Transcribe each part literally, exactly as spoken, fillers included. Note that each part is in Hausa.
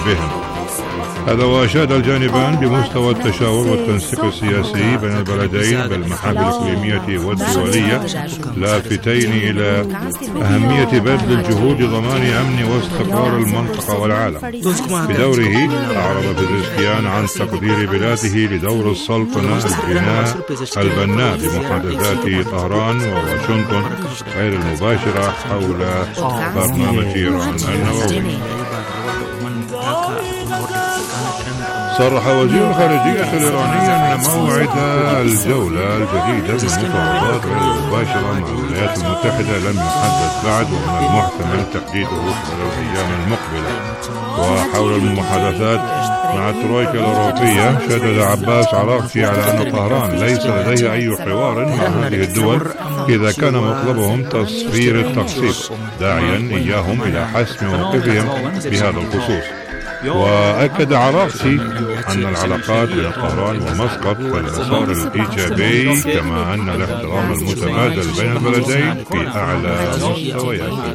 بهم. هذا وأشاد الجانبان بمستوى التشاور والتنسيق السياسي بين البلدين بالمحافل الإقليمية والدولية، لافتين إلى أهمية بذل الجهود لضمان أمن واستقرار المنطقة والعالم. بدوره أعرب بزيسكيان عن تقدير بلاده لدور السلطنة البناء البناء بمحادثات طهران وواشنطن غير المباشرة حول برنامج إيران النووي. صرح وزير الخارجية الإيراني أن موعد الجولة الجديدة من المفاوضات غير المباشرة مع الولايات المتحدة لم يحدد بعد، ومن المحتمل تحديده خلال الأيام المقبلة. وحول المحادثات مع الترويكا الأوروبية، شدد عباس عراقچي على أن طهران ليس لديها أي حوار مع هذه الدول إذا كان مطلبهم تصفير التقسيط، داعيا إياهم إلى حسم موقفهم بهذا الخصوص. وأكد عراقچي أن العلاقات بين طهران ومسقط في المسار الإيجابي، كما أن الاحترام المتبادل بين البلدين في أعلى مستويات.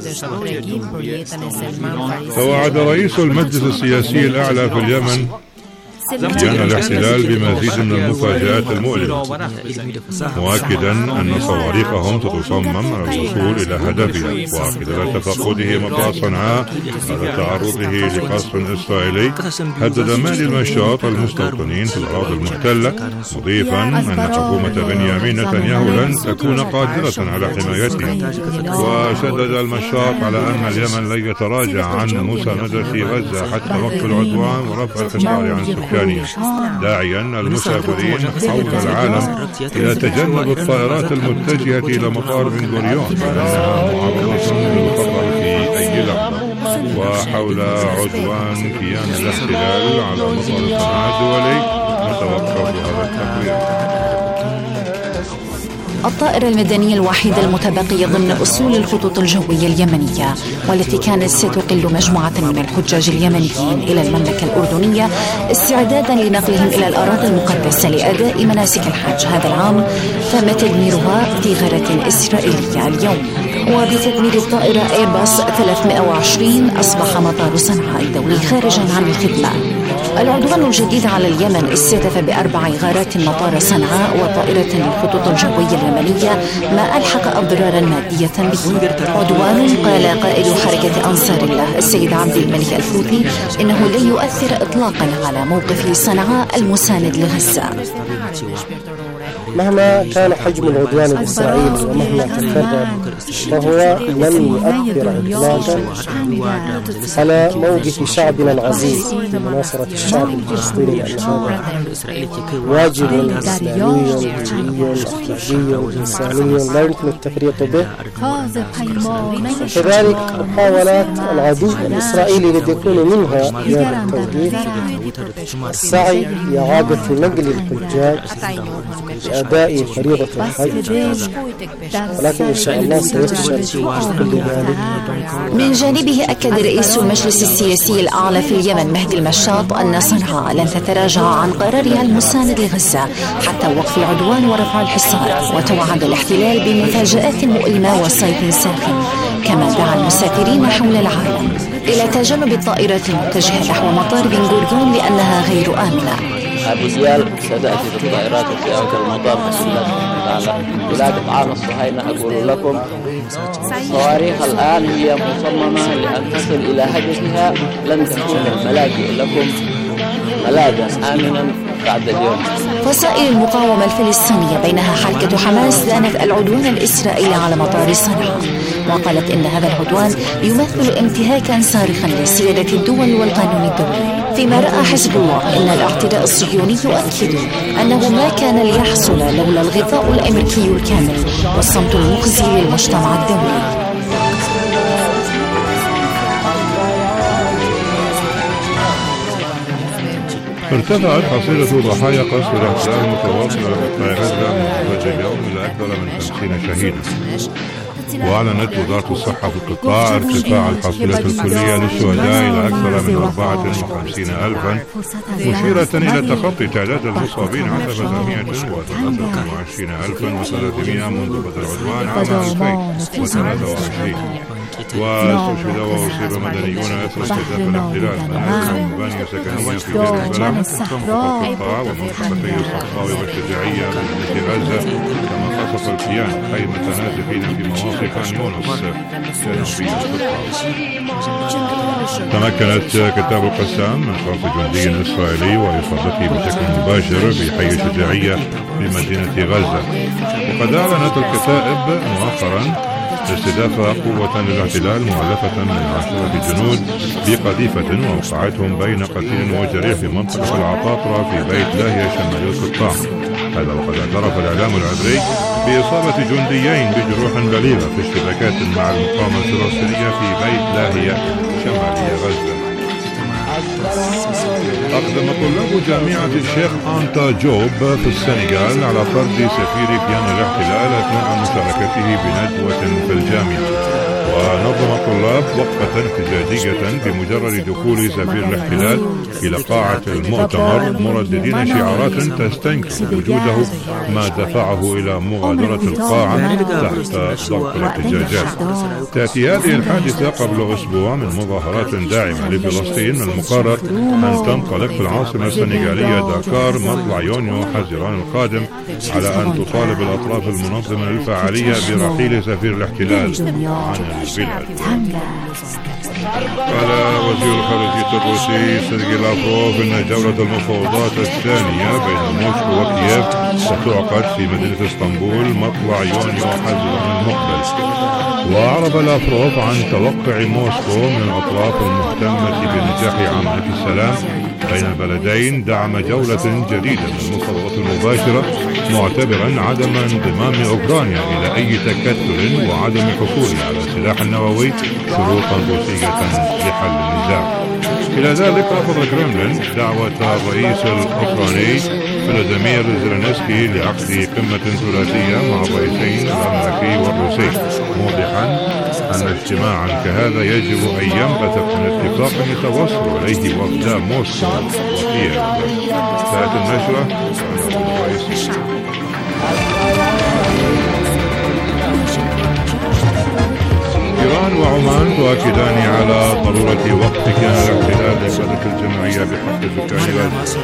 توعد رئيس المجلس السياسي الأعلى في اليمن كان الاحتلال بمزيد من المفاجآت المؤلمة، مؤكدا أن صواريخهم ستصمم على الوصول إلى هدفها. وخلال تفقده مطار صنعاء بعد تعرضه لقصف إسرائيلي، هدد مالي المشاط المستوطنين في الأراضي المحتلة، مضيفا أن حكومة بنيامين نتنياهو لن تكون قادرة على حمايتهم. وشدد المشاط على أن اليمن لن يتراجع عن مساندة غزة حتى وقف العدوان ورفع الحصار عن سكانها، داعيا المسافرين حول العالم إلى تجنب الطائرات المتجهة إلى مطار بن غوريون لأنها معرضة للخطر في أي لحظة. وحول عدوان كيان الاحتلال على مطار صنعاء الدولي، نتوقف هذا التقرير. الطائرة المدنية الوحيدة المتبقية ضمن أسول الخطوط الجوية اليمنية، والتي كانت ستقل مجموعة من الحجاج اليمنيين إلى المملكة الأردنية استعدادا لنقلهم إلى الأراضي المقدسة لأداء مناسك الحج هذا العام، تم تدميرها في غارة إسرائيلية اليوم. وبتدمير الطائرة إيرباص ثلاثمائة وعشرين أصبح مطار صنعاء الدولي خارجا عن الخدمة. العدوان الجديد على اليمن استهدف بأربع غارات مطار صنعاء وطائرة الخطوط الجوية اليمنية، ما ألحق أضرارا مادية به. عدوان قال قائد حركة أنصار الله السيد عبد الملك الفوثي إنه لن يؤثر إطلاقا على موقف صنعاء المساند لغزة. مهما كان حجم العدوان الإسرائيلي ومهما تكرر، فهو لن يؤثر إطلاقا على موقف شعبنا العزيز بمناصرة الشعب الفلسطيني، لأن هذا واجب إسلامي ديني أخلاقي إنساني لا يمكن التفريط به. كذلك محاولات العدو الإسرائيلي الذي يكون منها في هذا التوقيت السعي لإعادة نقل الحجاج لأداء فريضة الحج، ولكن إن شاء الله سيفشل كل ذلك. من جانبه أكد رئيس المجلس السياسي الأعلى في اليمن مهدي المشاط أن صنعاء لن تتراجع عن قرارها المساند لغزة حتى وقف العدوان ورفع الحصار، وتوعد الاحتلال بمفاجآت مؤلمة وصيد ساخن، كما دعا المسافرين حول العالم إلى تجنب الطائرات المتجهة نحو مطار بن غوريون لأنها غير آمنة. أبيزيال ستأتي بالطائرات في هذا المطار بإذن الله. بلاد طعام الصهاينة أقول لكم الصواريخ الآن هي مصممة لأن تصل إلى هدفها، لن تكون الملاجئ لكم ملاذا آمنا بعد اليوم. وسائل المقاومة الفلسطينية بينها حركة حماس دانت العدوان الإسرائيلي على مطار صنعاء، وقالت إن هذا العدوان يمثل انتهاكا صارخا لسيادة الدول والقانون الدولي. فيما رأى حزب الله إن الاعتداء الصهيوني يؤكد أنه ما كان ليحصل لولا الغطاء الأمريكي الكامل والصمت المخزي للمجتمع الدولي. ارتفعت حصيلة ضحايا قصف الاحتلال المتواصل على قطاع غزة منذ اليوم إلى أكثر من خمسين شهيدا. وأعلنت وزارة الصحة في القطاع ارتفاع الحصيلة الكلية للشهداء إلى أكثر من أربعة وخمسين ألفا، مشيرة إلى تخطي تعداد المصابين عدد مئة وثلاثة وعشرين ألفا وثلاثمائة منذ بدء العدوان عام ألفين وثلاثة وعشرين. واستشهد وأصيب مدنيون أثر استهداف الاحتلال منازل ومباني سكنية في دير البلح والقطاع ومنطقتي الصفراوي والشجاعية بمدينة غزة، كما قصف الكيان خيمة نازحين في مواقع خان يونس جنوبي القطاع. تمكنت كتاب القسام من خطف جندي إسرائيلي وإصابته بشكل مباشر في حي الشجاعية بمدينة غزة. وقد أعلنت الكتائب مؤخرا استهداف قوة للاحتلال مؤلفة من عشرة جنود بقذيفة ووقعتهم بين قتيل وجريح في منطقة العطاطرة في بيت لاهية شمال القطاع. هذا وقد اعترف الإعلام العبري بإصابة جنديين بجروح بليغة في اشتباكات مع المقاومة الفلسطينية في بيت لاهية شمالية غزة. أقدم طلاب جامعة الشيخ أنتا جوب في السنغال على طرد سفير كيان الاحتلال أثناء مشاركته بندوة في الجامعة. ونظم الطلاب وقفة احتجاجية بمجرد دخول سفير الاحتلال إلى قاعة المؤتمر، مرددين شعارات تستنكر وجوده، ما دفعه إلى مغادرة القاعة تحت ضغط الاحتجاجات. تأتي هذه الحادثة قبل أسبوع من مظاهرات داعمة لفلسطين من المقرر أن تنطلق في العاصمة السنغالية داكار مطلع يونيو حزيران القادم، على أن تطالب الأطراف المنظمة للفعالية برحيل سفير الاحتلال عن البلاد. قال وزير الخارجية الروسي سيرجي لافروف إن جولة المفاوضات الثانية بين موسكو وكييف ستعقد في مدينة اسطنبول مطلع يونيو حزيران المقبل. وأعرب لافروف عن توقع موسكو من الأطراف المهتمة بنجاح عملية السلام بين البلدين دعم جولة جديدة من المفاوضات المباشرة، معتبرا عدم انضمام أوكرانيا إلى أي تكتل وعدم حصولها على السلاح النووي شروطا روسية لحل النزاع. إلى ذلك رفض الكرملين دعوة الرئيس الأوكراني فلاديمير زيلينسكي لعقد قمة ثلاثية مع الرئيسين الأمريكي والروسي، موضحا أن اجتماعا كهذا يجب أن ينبثق من اتفاق يتوصل إليه وفدا موسكو وكييف. انتهت النشرة. إيران وعمان تؤكدان على ضرورة وقف كيان الاحتلال لإبادة الجمعية بحق سكان غزة.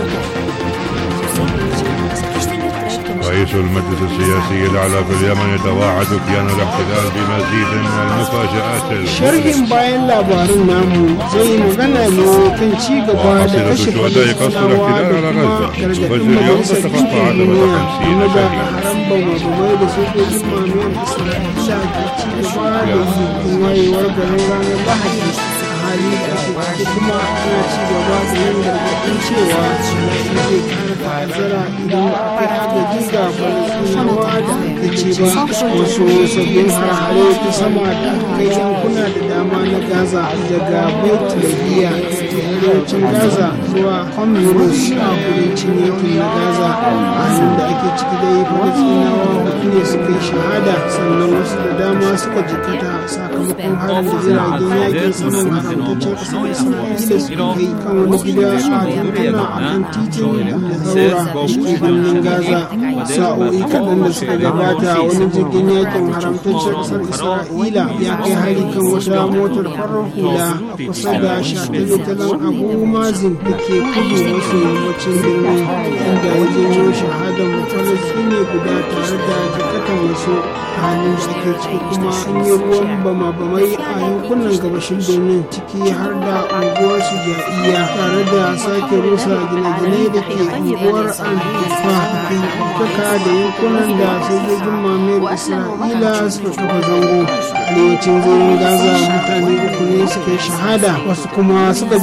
رئيس المجلس السياسي الأعلى في اليمن يتواعد كيان الاحتلال بمزيد من المفاجآت. شرحين باين labarin namu zai magana ne kan ci gaba da kashe Falasɗinawa da kuma gargaɗin majalisar ɗinkin duniya game da haram bama-bamai da sojojin mamayar Isra'ila ke ci gaba da yi tun wayewar garin ranar Lahadi. hali da ake kuma ana ci gaba da yin gargaɗin cewa zai kara ta'azzara idan aka agaji ga Falasɗinawa da aka ce ba. Wasu sabbin hare ta sama da kai yankuna da dama na Gaza daga Beit Lahiya da arewacin Gaza zuwa Khan Yunis a kudancin yankin na Gaza, a halin da ake ciki da yi Falasɗinawa hudu ne suka yi shahada, sannan wasu da dama suka jikata sakamakon harin da jiragen yakin saman haramtaccen ƙasar Isra'ila suka kai kan wani gida a yankuna a kan titin Zaura da ke birnin Gaza. Sa'o'i kaɗan da suka gabata wani jirgin yakin haramtaccen ƙasar Isra'ila ya kai hari kan wata motar farar hula a kusa da shataletalen Abu Mazin da ke kudu maso yammacin birnin, inda ya janyo shahadar Falasɗini guda tare da jikatan wasu. halin da ake ciki kuma an yi ruwan bama-bamai a yankunan gabashin birnin, ciki har da unguwar Sujaiya, tare da sake rusa gine-gine da ke unguwar Al-Kufa da ke haɓaka da yankunan da sojojin mamayar Isra'ila suka kafa zango. Arewacin zirin Gaza mutane uku ne suka yi shahada, wasu kuma suka jikata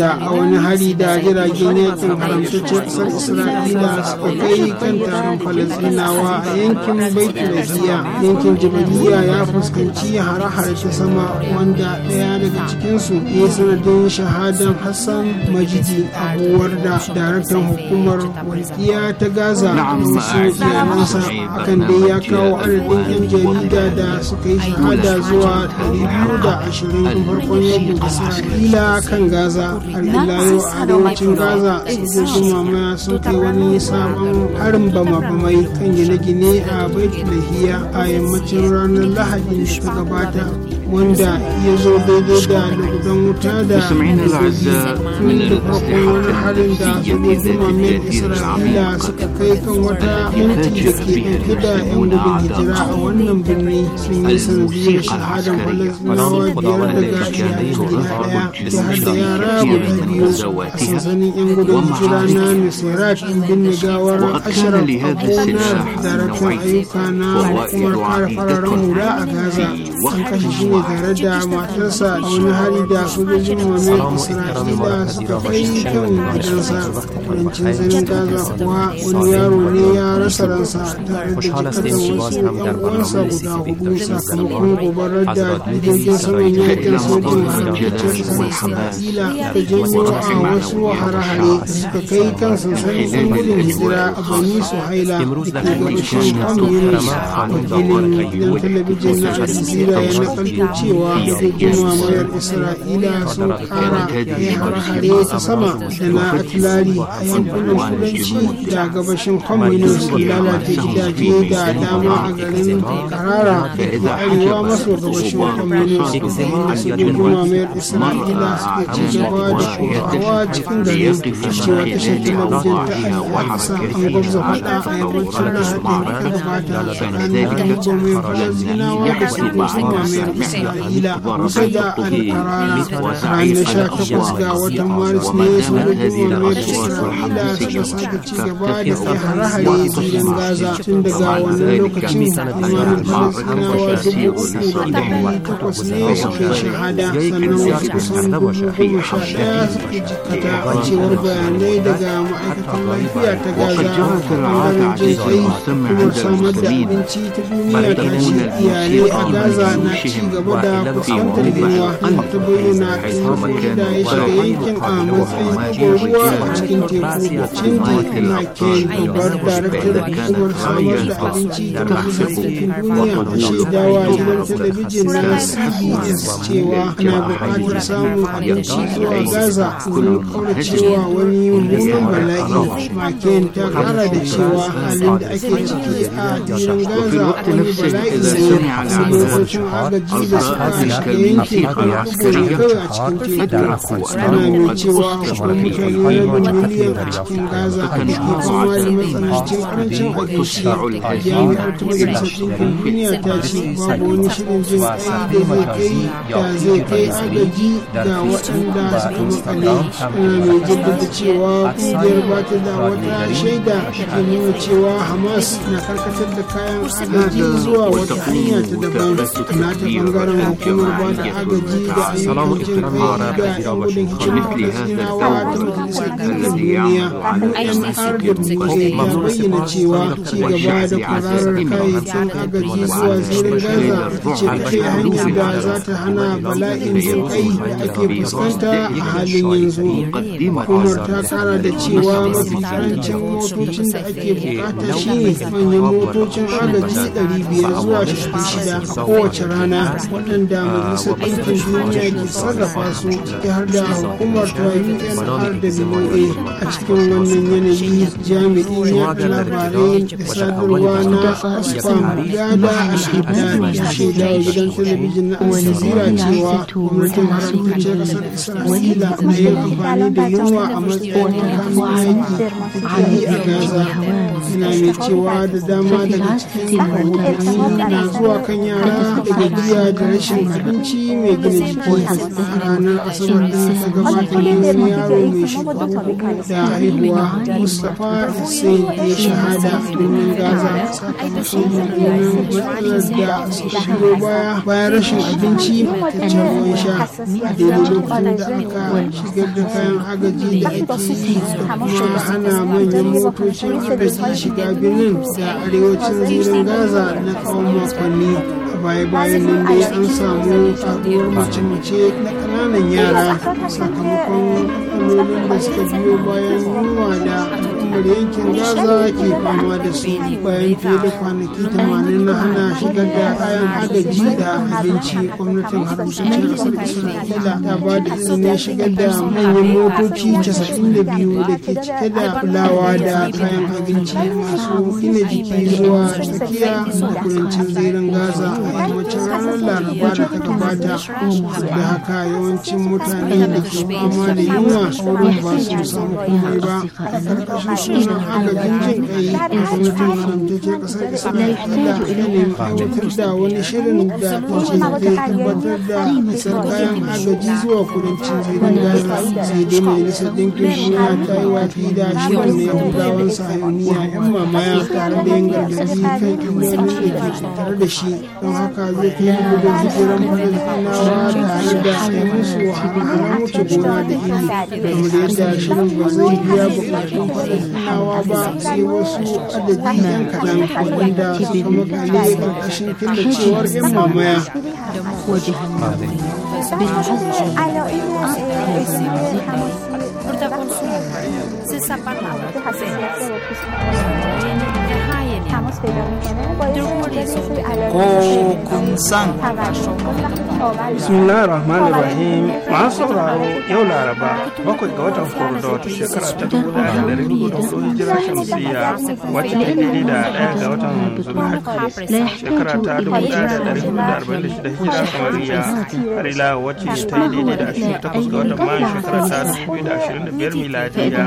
wanda a wani hari da jiragen yakin haramtaccen ƙasar Isra'ila suka kai kan taron Falasɗinawa a yankin Baitul Lahiya. Yankin Jabaliya ya fuskanci hare-hare ta sama wanda ɗaya daga cikinsu ya yi sanadin shahadan Hassan Majidi abuwar da daraktan hukumar walƙiya ta Gaza da wasu iyalansa. Hakan dai ya kawo adadin 'yan jarida da suka yi shahada zuwa ɗari biyu da ashirin tun farkon yakin Isra'ila kan Gaza. Har ila yau a arewacin Gaza sojojin mamaya sun kai wani sabon harin bama-bamai kan gine-gine a Baitul Lahiya a yammacin ranar Lahadin da ta gabata, wanda ya zo daidai da lugudan wuta da sojoji tun da farkon wani harin da sojojin mamayar Isra'ila suka kai kan wata yanki da ke ɗauke da 'yan gudun hijira a wannan birni sun yi sanadiyar shahadar Falasɗinawa biyar daga iyalai gida ɗaya da har da yara guda biyu. A sansanin 'yan gudun hijira na Nusairat an binne gawar Ashraf Abunar, daraktan ayyuka na hukumar kare fararen hula a Gaza. An kashe shi ne tare da matarsa a wani hari da sojojin mamayar Isra'ila suka kai kan gidansa. Kudancin zanen Gaza kuwa wani yaro ne ya rasa ransa tare da jikar da wasu 'yan uwansa guda hudu sakamakon gobarar da jirgin saman yakin sojin haramtaccen Isra'ila ta janyo a wasu hare-hare da suka kai kan sansanin 'yan gudun hijira a Bani Suhaila da ke gabashin Khan Yunis. Wakilin gidan talabijin na Al Jazeera ya nakalto cewa sojojin mamayar Isra'ila sun kara kai hare-hare ta sama da na atilari a yankunan kudanci da gabashin Khan Yunis, lalata gidaje da dama a garin Karara da ke arewa maso gabashin Khan Yunis. Sojojin mamayar Isra'ila suke ci gaba da kokawa cikin garin. Cewa tashar talabijin ta Al-Aqsa an gwabza faɗa a yammacin Lahadin da ta gabata tsakanin al'ummomin Falasɗinawa da sojojin mamayar Isra'ila kusa da Al-Qarara. Ranar sha takwas ga watan Maris ne sojojin mamayar Isra'ila suka sake ci gaba da kai hare-hare filin Gaza. Tun daga wannan lokacin imanin Falasɗinawa dubu uku da ɗari takwas ne suke shahada, sannan wasu kusan dubu goma sha ɗaya suke jikkata a cewar bayanai daga ma'aikatan lafiya ta Gaza. Ɓangaren jin kai kuma samar da abinci ta duniya ta ce iyalai a Gaza na ci gaba da fuskantar yunwa, ta bayyana taimakon da ya shiga yankin a matsayin ɗigon ruwa a cikin teku. Cindy Maken, babbar daraktar hukumar samar da abinci ta majalisar ɗinkin duniya, ta shaidawa gidan talabijin na C B S cewa ana buƙatar samun abinci zuwa Gaza domin kauracewa wani mummunan bala'i. Maken ta kara da cewa halin da ake ciki a filin Gaza wani bala'i ne. Motocin agaji da suka shiga yankin kuma ɗigo ne kawai a cikin teku. Ana mai cewa akwai mutane rabin miliyan a cikin Gaza da ke fama da matsanancin karancin abinci. Jami'ar ta majalisar ɗinkin duniya ta ce babu wani shirin jin ƙai da zai kai da zai kai agaji ga waɗanda suka makale. Ana mai jaddada cewa ƙungiyar ba ta da wata shaida da ke nuna cewa Hamas na karkatar da kayan agaji zuwa wata hanya ta daban. Na ta bangaren hukumar ba da agaji da ayyukan jin kai ga 'yan gudun hijira Falasɗinawa ta majalisar ɗinkin duniya U N R W A ya bayyana cewa ci gaba da kwararar kayayyakin agaji zuwa zirin Gaza ita ce kaɗai hanyar da za ta hana bala'in jin kai da ake fuskanta a halin yanzu. Hukumar ta kara da cewa mafi karancin motocin da ake bukata shine manyan motocin agaji ɗari biyar zuwa shida a kowace rana, waɗanda majalisar ɗinkin duniya ke sarrafa su, ciki har da hukumar ta U N R W A. A cikin wannan yanayi jami'in yaɗa labarai da sadarwa na Asfam Gada Al-Haddad ya shaida wa gidan talabijin na Al Jazeera cewa gwamnatin haramtacciyar ƙasar Isra'ila na yin amfani da yunwa a matsayin makamin yaƙi da take yi a Gaza. Yana mai cewa da dama daga cikin rahotanni na zuwa kan yara da gajiya da rashin abinci mai gina jiki. A ranar asabar da ta gabata ne wani yaro mai shekaru hudu da haihuwa Mustapha Hussein ya shahada domin Gaza sakamakon mummunan matsalar da suka biyo baya bayan rashin abinci mataccen ruwan sha a daidai lokacin da aka shigar da kayan agaji da ake yi da kuma hana manyan motocin agaji shiga birnin da arewacin zirin Gaza na tsawon makonni. A baya-bayan nan dai an samu karuwar mace-mace na ƙananan yara sakamakon matsalolin da suka biyo bayan yunwa da al'ummar yankin Gaza ke fama da su bayan fiye da kwanaki tamanin na hana shigar da kayan agaji da abinci. Gwamnatin haramtaccen ƙasar Isra'ila ta ba da izinin shigar da manyan motoci casa'in da biyu da ke cike da fulawa da kayan abinci masu gina jiki zuwa tsakiya da kudancin zirin Gaza a yammacin ranar Laraba da ta gabata. Da haka yawancin mutane da ke fama da yunwa wurin ba su samu komai ba. A ƙarƙashin sunan agajin jin ƙai, gwamnatin haramtaccen ƙasar Isra'ila ta nemi aiwatar da wani shirin da ta ce zai tabbatar da isar kayan agaji zuwa kudancin zirin Gaza. Sai dai majalisar ɗinkin duniya ta yi watsi da shirin na Yahudawan Sahiyoniya 'yan mamaya tare da yin gargaɗi kan illolin da ke tare da shi. Don haka zai kai gudun hijiran Falasɗinawa tare da kai musu wahalhalun wuce gona da iri, kamar yadda shirin ba zai biya buƙatun Falasɗinawa ba sai wasu adadi 'yan kaɗan waɗanda suka makale ƙarƙashin killacewar 'yan mamaya. Ko kun san. Bismillahir Rahmanir Rahim. Masu sauraro yau Laraba bakwai ga watan Furdot shekara ta dubu ɗaya da ɗari hudu da hudu hijira shamsiyya wacce ta daidai da ɗaya ga watan Zulhajji shekara ta dubu ɗaya da ɗari hudu da arba'in da shida hijira kamariya har ila wacce ta yi daidai da ashirin da takwas ga watan Mayu shekara ta dubu biyu da ashirin da biyar miladiya.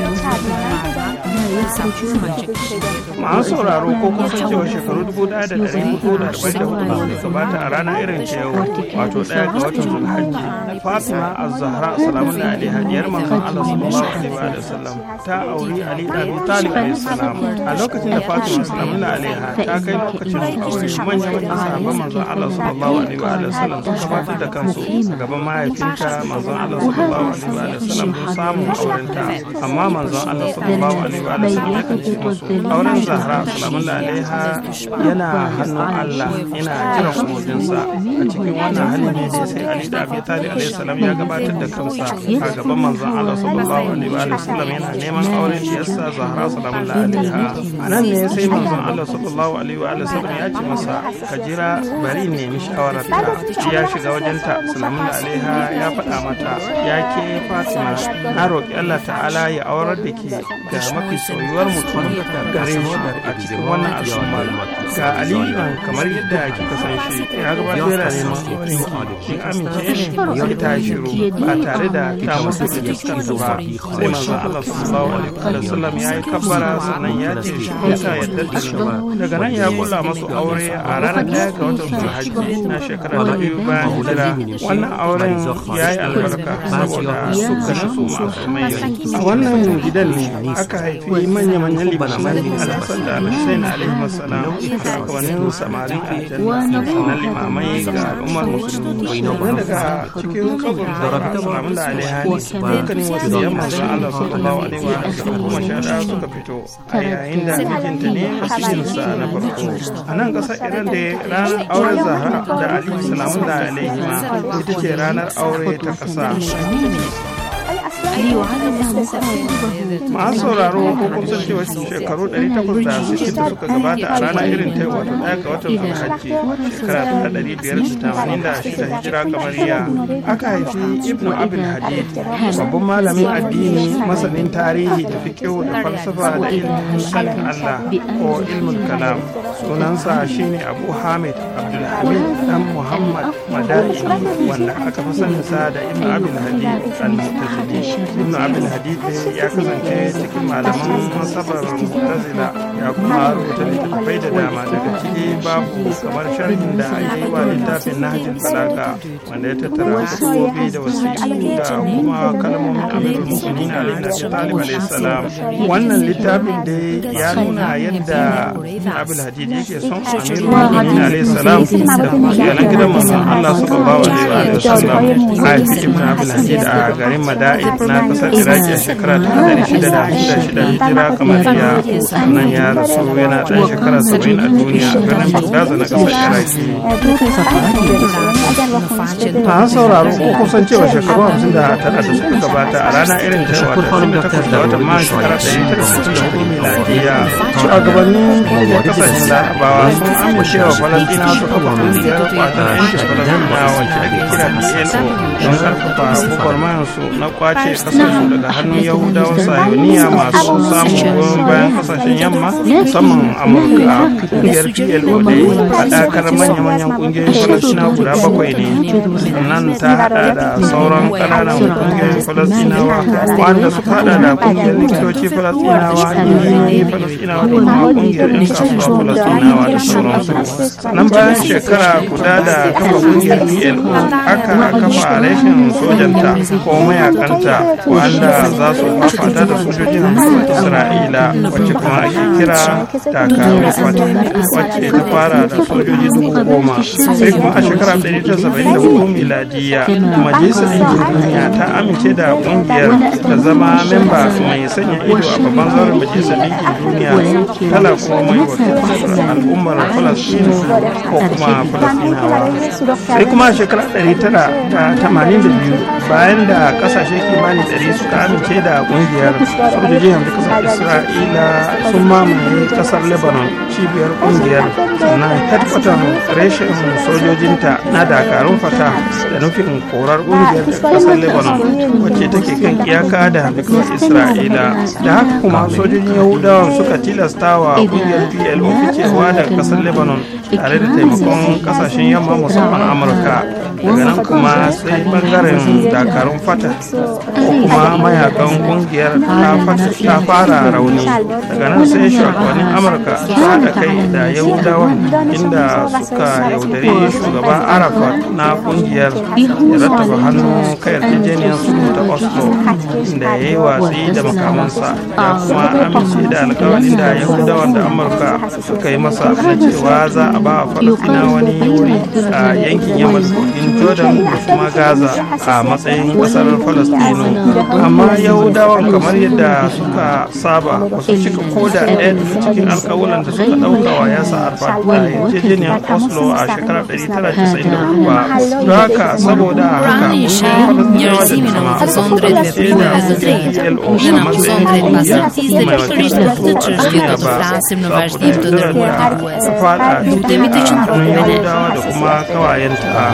Masu sauraro ko kun san cewa shekaru dubu ɗaya da ɗari hudu da arba'in da hudu da suka gabata a rana irin ta yau wato ɗaya ga watan Zulhajji Fatima Az-Zahra salamun alaiha diyar manzon Allah sallallahu alaihi wa sallam ta auri Ali da Abi Talib alaihi salam. A lokacin da Fatima salamun alaiha ta kai lokacin aure manyan manyan sahabban manzon Allah sallallahu alaihi wa sallam sun gabatar da kansu a gaban mahaifinta manzon Allah sallallahu alaihi wa sallam don samun aurenta, amma manzon Allah sallallahu alaihi wa sallam ya kace musu auren Zahra salamun alaiha yana hannun Allah, ina jiran umurninsa. A cikin wannan hali ne sai Ali da Abi Talib alaihi salam ya gabatar da kansa a gaban manzon Allah sallallahu alaihi wa sallam yana neman auren diyarsa Zahra salamun alaiha. Anan ne sai manzon Allah sallallahu alaihi wa sallam ya ce masa ka jira bari ne mi shawararta. Ya shiga wajenta salamun alaiha ya faɗa mata ya ke Fatima na roƙi Allah ta'ala ya aurar da ke ga mafi soyuwar mutum gare shi a cikin wannan al'umma. Ga Ali kamar yadda kika san shi ya gabatar da neman auren kin amince ne ya ta shiru ba tare da ta masa da fuskanta ba. Sai manzon Allah sallallahu alaihi wa sallam ya yi kabbara sannan ya ce shi ta yadda da shi. Daga nan ya kula masu aure a ranar ɗaya ga watan Zulhajji na shekara ta biyu bayan hijira. Wannan auren ya yi albarka saboda dukkanin su masu mai. A wannan gidan ne aka haifi manya-manyan limaman Al-Hassan da Al-Hussein alaihi salam a kawanin samari a janna na limamai ga al'ummar musulmi. Wanda daga cikin kabarin Zahra salamun alaiha ne dukkanin wasu yan manzon Allah sallallahu alaihi wa sallam kuma shaɗa suka fito a yayin da mijinta ne wasirinsa na farko. A nan ƙasar Iran da ranar auren Zahra da Ali salamun alaihi ma ita ce ranar aure ta ƙasa. masu sauraro ko kun san cewa shekaru ɗari takwas da sittin da suka gabata a rana irin ta wato ɗaya ga watan Zulhajji shekara ta ɗari biyar da tamanin da shida hijira kamariya aka haifi Ibn Abil Hadid, babban malamin addini masanin tarihi da fiqh da falsafa da ilmin sanin Allah ko ilmul kalam. Sunansa shine Abu Hamid Abdulhamid dan Muhammad Madani, wanda aka fi saninsa da Ibn Abil Hadid al-Mu'tazili. iraki ibn abul hadid ya kasance cikin malaman masabar mu'tazila ya kuma rubuta littattafai da dama daga ciki babu kamar sharhin da ake yi wa littafin nahjul balaga wanda ya tattara kutubobi da wasiƙu da kuma kalmomin amirul mu'minin ali ibn abi talib alayhi salam. Wannan littafin da ya nuna yadda ibn abul hadid yake son amirul mu'minin alayhi salam da iyalan gidan manzon Allah sallallahu alaihi wa sallam. Haifi ibn abul hadid a garin Mada'in na kasar Iraki a shekara ta ɗari shida da hamsin da shida hijira kamariya, sannan ya rasu yana ɗan shekara saba'in a duniya a birnin Baghdad na kasar Iraki. A sauraro ko kusan cewa shekaru hamsin da tara da suka gabata a rana irin ta wata ashirin da takwas da watan Mayu shekara ɗari tara da sittin da hudu miladiya, shugabannin kungiyar kasashen Larabawa sun amince wa Falasɗinawa su kafa kungiyar kwatar yankin Falasɗinawa wacce ake kira P L O don karfafa gwagwarmayarsu na kwace kasarsu daga hannun Yahudawan Sahiyoniya masu samun goyon bayan kasashen yamma musamman Amurka. Kungiyar P L O dai haɗakar manya-manyan kungiyoyin Falasɗinawa guda bakwai ne, sannan ta haɗa da sauran ƙananan kungiyoyin Falasɗinawa wanda suka haɗa da kungiyar likitoci Falasɗinawa, injiniyoyi Falasɗinawa da kuma kungiyar 'yan kasuwa Falasɗinawa da sauransu. Nan bayan shekara guda da kafa kungiyar P L O aka kafa reshen sojanta ko mayakanta wanda za su fafata da sojojin Isra'ila wacce kuma ake kira Dakarun Fatah wacce ta fara da sojoji dubu goma. Sai kuma a shekara ɗari tara saba'in da hudu miladiya Majalisar Ɗinkin Duniya ta amince da kungiyar ta zama memba mai sanya ido a babban zauren Majalisar Ɗinkin Duniya, tana kuma mai wakiltar al'ummar Falasɗinu ko kuma Falasɗinawa. Sai kuma a shekara ɗari tara da tamanin da biyu bayan da kasashe kimanin ɗari suka amince da kungiyar, sojoji hamsin kasar Isra'ila sun mamaye kasar Lebanon, cibiyar kungiyar, sannan headquarter reshen sojojinta na Dakarun Fatah da nufin korar kungiyar da kasar Lebanon wacce take kan iyaka da hamdukar Isra'ila. Da haka kuma sojojin Yahudawan suka tilastawa kungiyar P L O ficewa daga kasar Lebanon tare da taimakon kasashen yamma musamman Amurka. Daga nan kuma sai bangaren Dakarun Fatah ko kuma mayakan kungiyar ta fara rauni. Daga nan sai shugabannin Amurka su haɗa kai da Yahudawa inda suka yaudari shugaba Arafat na kungiyar ya rattaba hannu kai yarjejeniyar sulhu ta Oslo inda ya yi watsi da makamansa ya kuma amince da alkawarin da Yahudawan da Amurka suka yi masa na cewa za a ba Falasɗina wani wuri a yankin yamma kogin Jordan da kuma Gaza a matsayin kasar Falasɗinu. Amma Yahudawan kamar yadda suka saba ba su cika koda ɗaya daga cikin alkawuran da suka ɗauka wa Yasser Arafat da yarjejeniyar Oslo a shekarar ɗari tara da casa'in da hudu ba. Don haka saboda haka Falasɗinawa da dama suka ce da P L O a matsayin kungiya mai wakiltar su a duniya ba saboda yaudarar da ta fada cikin hannun Yahudawa da kuma kawayenta.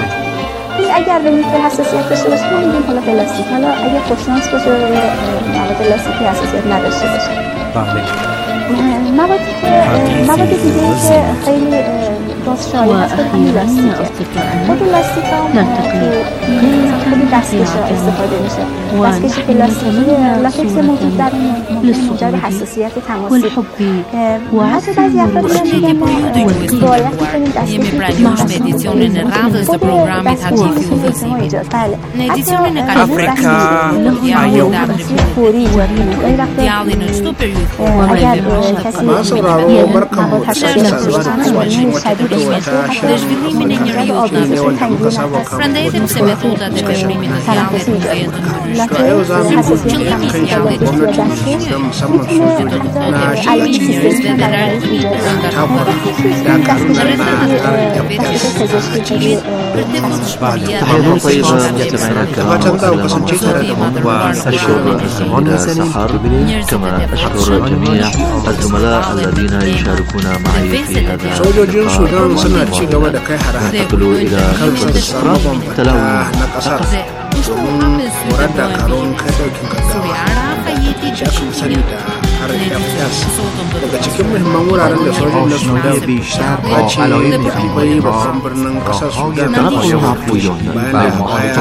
اگر به میتر حساسیت داشته باشه ما میگیم حالا پلاستیک، حالا اگر خوششانس باشه مواد لاستیکی حساسیت نداشته باشه. بله. موادی که مواد دیگه که خیلی باز شایع است همین لاستیکه. خود لاستیک هم خیلی دستکش استفاده میشه. دستکشی پلاستیکی لاتکس موجود در اون موجب حساسیت تماسی. حتی بعضی افراد میگن باید کنیم دستکشی Afrika a yau. Ma sauraro barkanmu da sake saduwa da kuma cikin wata fitowa ta shirin magana ne wanda muka saba kawo wani farko da kashin to a yau za mu yi kan cewa gwamnatin da musamman sojoji na shiga cikin takwar dakarun da na tsarin tabbatar a cikin fatan za ku kasance tare da mu والشغل عند سحر كما أشكر جميع الزملاء الذين يشاركون معي في هذا sojojin Sudan suna ci gaba da kai hare-hare kan sassa mabambanta na kasar domin horar da karon kai daukin gaggawa shi aka sani da R F S. Daga cikin muhimman wuraren da sojin na Sudan ta kwace da akwai babban birnin kasar Sudan da bayan da baya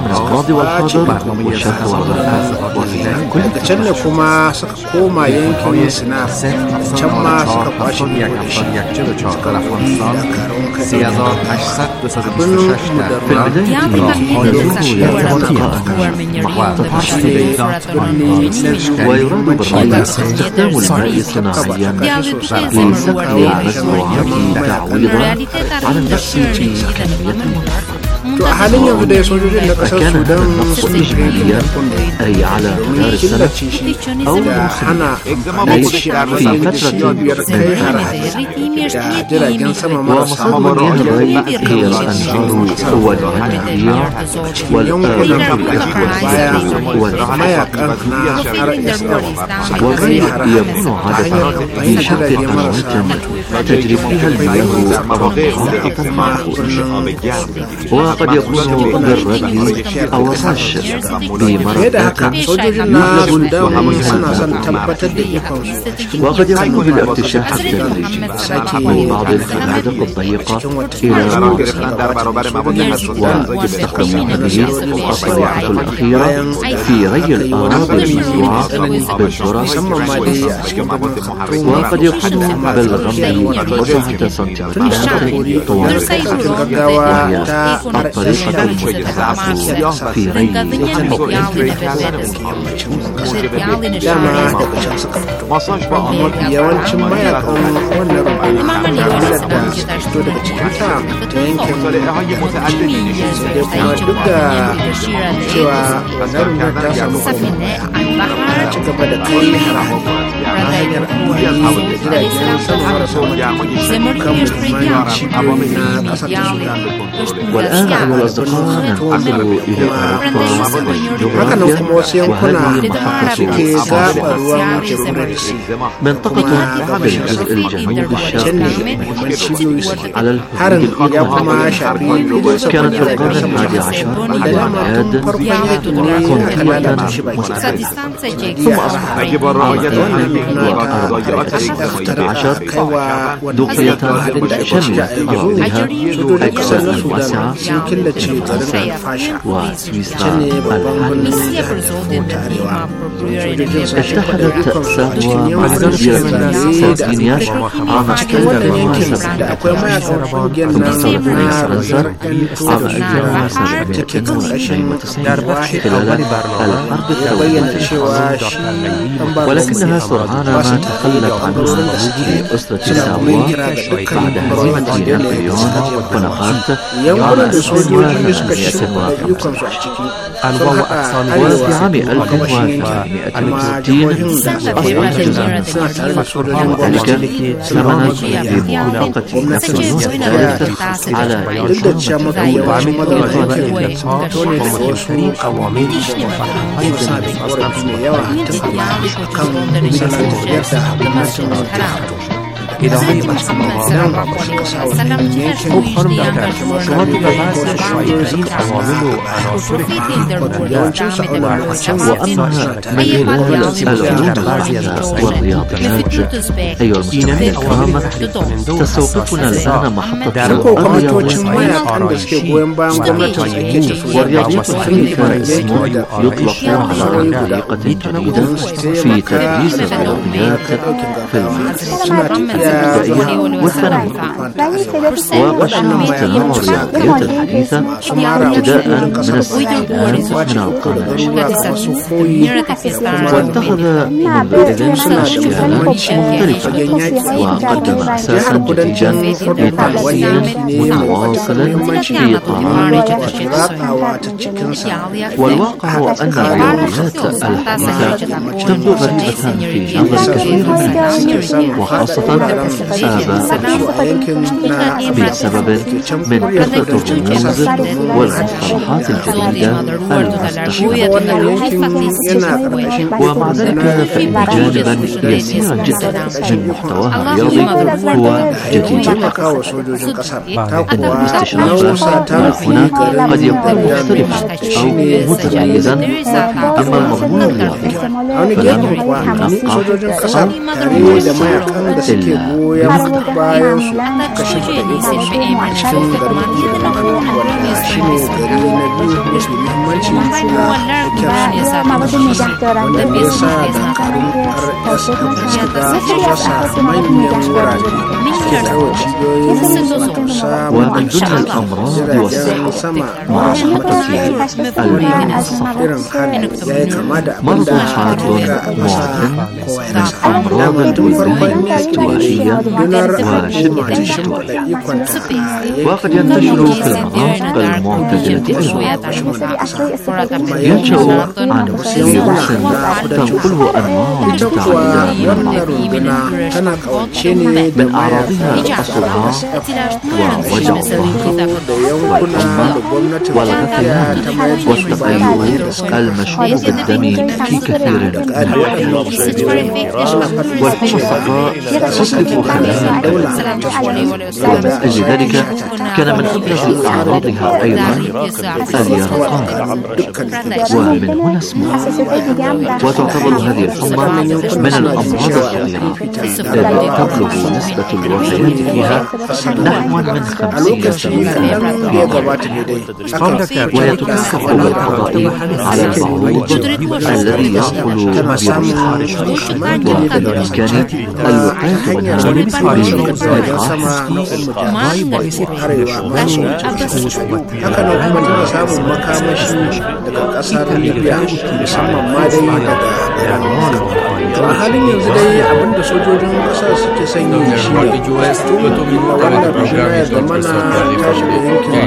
daga can ne kuma suka koma yankin Sina, can ma suka kwashe da shi suka rafi dakarun kai birnin ويراد بالرأي استخدام الماء صناعيا لسقي مزروعات تعويضا عن النقص في كمية المنخفض. to a halin yanzu dai sojojin na kasar Sudan sun shirya أي على مدار السنة أو hana في فترة kai har-hare da jiragen sama marasa ومصادر الري هي الأنهار والمنابيع والآبار mayakan na R S F والري يكون عادة في شق قنوات تجري فيها المياه رقاقة معقولة وقد يكون بالري أو الرش بمرافق وقد يكون بالافتشاح التدريجي من بعض الخنادق الضيقة إلى ويستخدم هذه الطريقة الأخيرة في ري الأراضي المزروعة بالذرة وقد يكون بالرمل مساحة سنتيمترات طوال وهي الطريقة المتبعة في ري yawancin mayakan wannan rundunar da fito daga cikin ta ta yankin da kuma duk da cewa wannan rundunar ta samu kuma ci gaba da kai haramu ta hanyar amfani da jiragen sama marasa matuƙi kan muhimman cibiyoyi na ƙasar ta Sudan. والآن أيها الأصدقاء ننتقل إلى أوروبا hakanan kuma wasu yankuna suke gaɓa ruwan Tigris منطقة في الجزء الجنوبي الشرقي على harin الحدود ya kuma المعقولة shafi كانت في القرن الحادي عشر الميلاد كونية مستقلة ثم أصبحت عام ألف وأربعمائة عشر دوقية شملت أراضيها أجزاء واسعة وسويسرا اتحدت ساهوا مع جزيرة ساردينيا عام ألف وسبعمائة ثم صارت فرنسا عام ألف وسبعمائة واثنين وتسعين خلال الحرب الطويلة ولكنها سرعان ما تخلت عنها في أسرة ساهوا بعد هزيمة نابليون بونابرت عام ألف وثمانمائة وفي عام ألف وثمانمائة وستين أصبحت جزءا وذلك ثمنا بموافقة نابليون الثالث على ادامه بحث موازنه مؤخرا در شمال مباحث شایدترین عوامل و عناصر وأما مجال العلوم البحثة والرياضيات أيها المستمعين الكرام تستوقفنا الآن محطة الرياضيات والرياضيات الحديثة اسم يطلق على طريقة جديدة في تدريس الرياضيات في المدرسة والثانوي وقد تنوع الرياضيات الحديثة ابتداء من الستينات من القرن العشرين واتخذ منذ أشكالا مختلفة وقدم أساسا جديدا لتحسين متواصل في قرارات التدريس والواقع أن الرياضيات الحديثة تبدو غريبة في نظر كثير من الناس وخاصة آباء بسبب من كثرة الرموز والمصطلحات الجديدة المستحدثة. ومع ذلك فإن جانبا يسيرا جدا من محتواها الرياضي هو جديد. أن الاستشراف هنا قد يكون مختلفا أو متميزا، أما المضمون الرياضي فلم يبقى أصلا موسع إلا ومن ضمن الأمراض والصحة مع محطة مرض حاد معدن من أمراض البلدان الاستوائية وشبه الاستوائية، وقد ينتشر في المناطق المعتدلة أيضا. ينشأ عن فيروس تنقله أنواع متعددة من أعراضها الصداع ووجع الظهر والحمى والغثيان والتقيؤ المشوب بالدم في كثير من الأحيان. والحمى الصفراء تسلك خلايا الدم، ومن أجل ذلك كان من أبرز أعراضها أيضا اليرقان، ومن هنا اسمها. وتعتبر هذه الحمى من الأمراض الخطيرة التي تبلغ نسبة الوفيات فيها نحو من خمسين بالمئة، ويتكافئ بالقضاء على البعوض الذي يأكل بروحها، وبالإمكان الوقاية منها a halin yanzu dai abinda sojojin ƙasa suke sanyi shi ne wannan rashina ya zama na tashi da yankin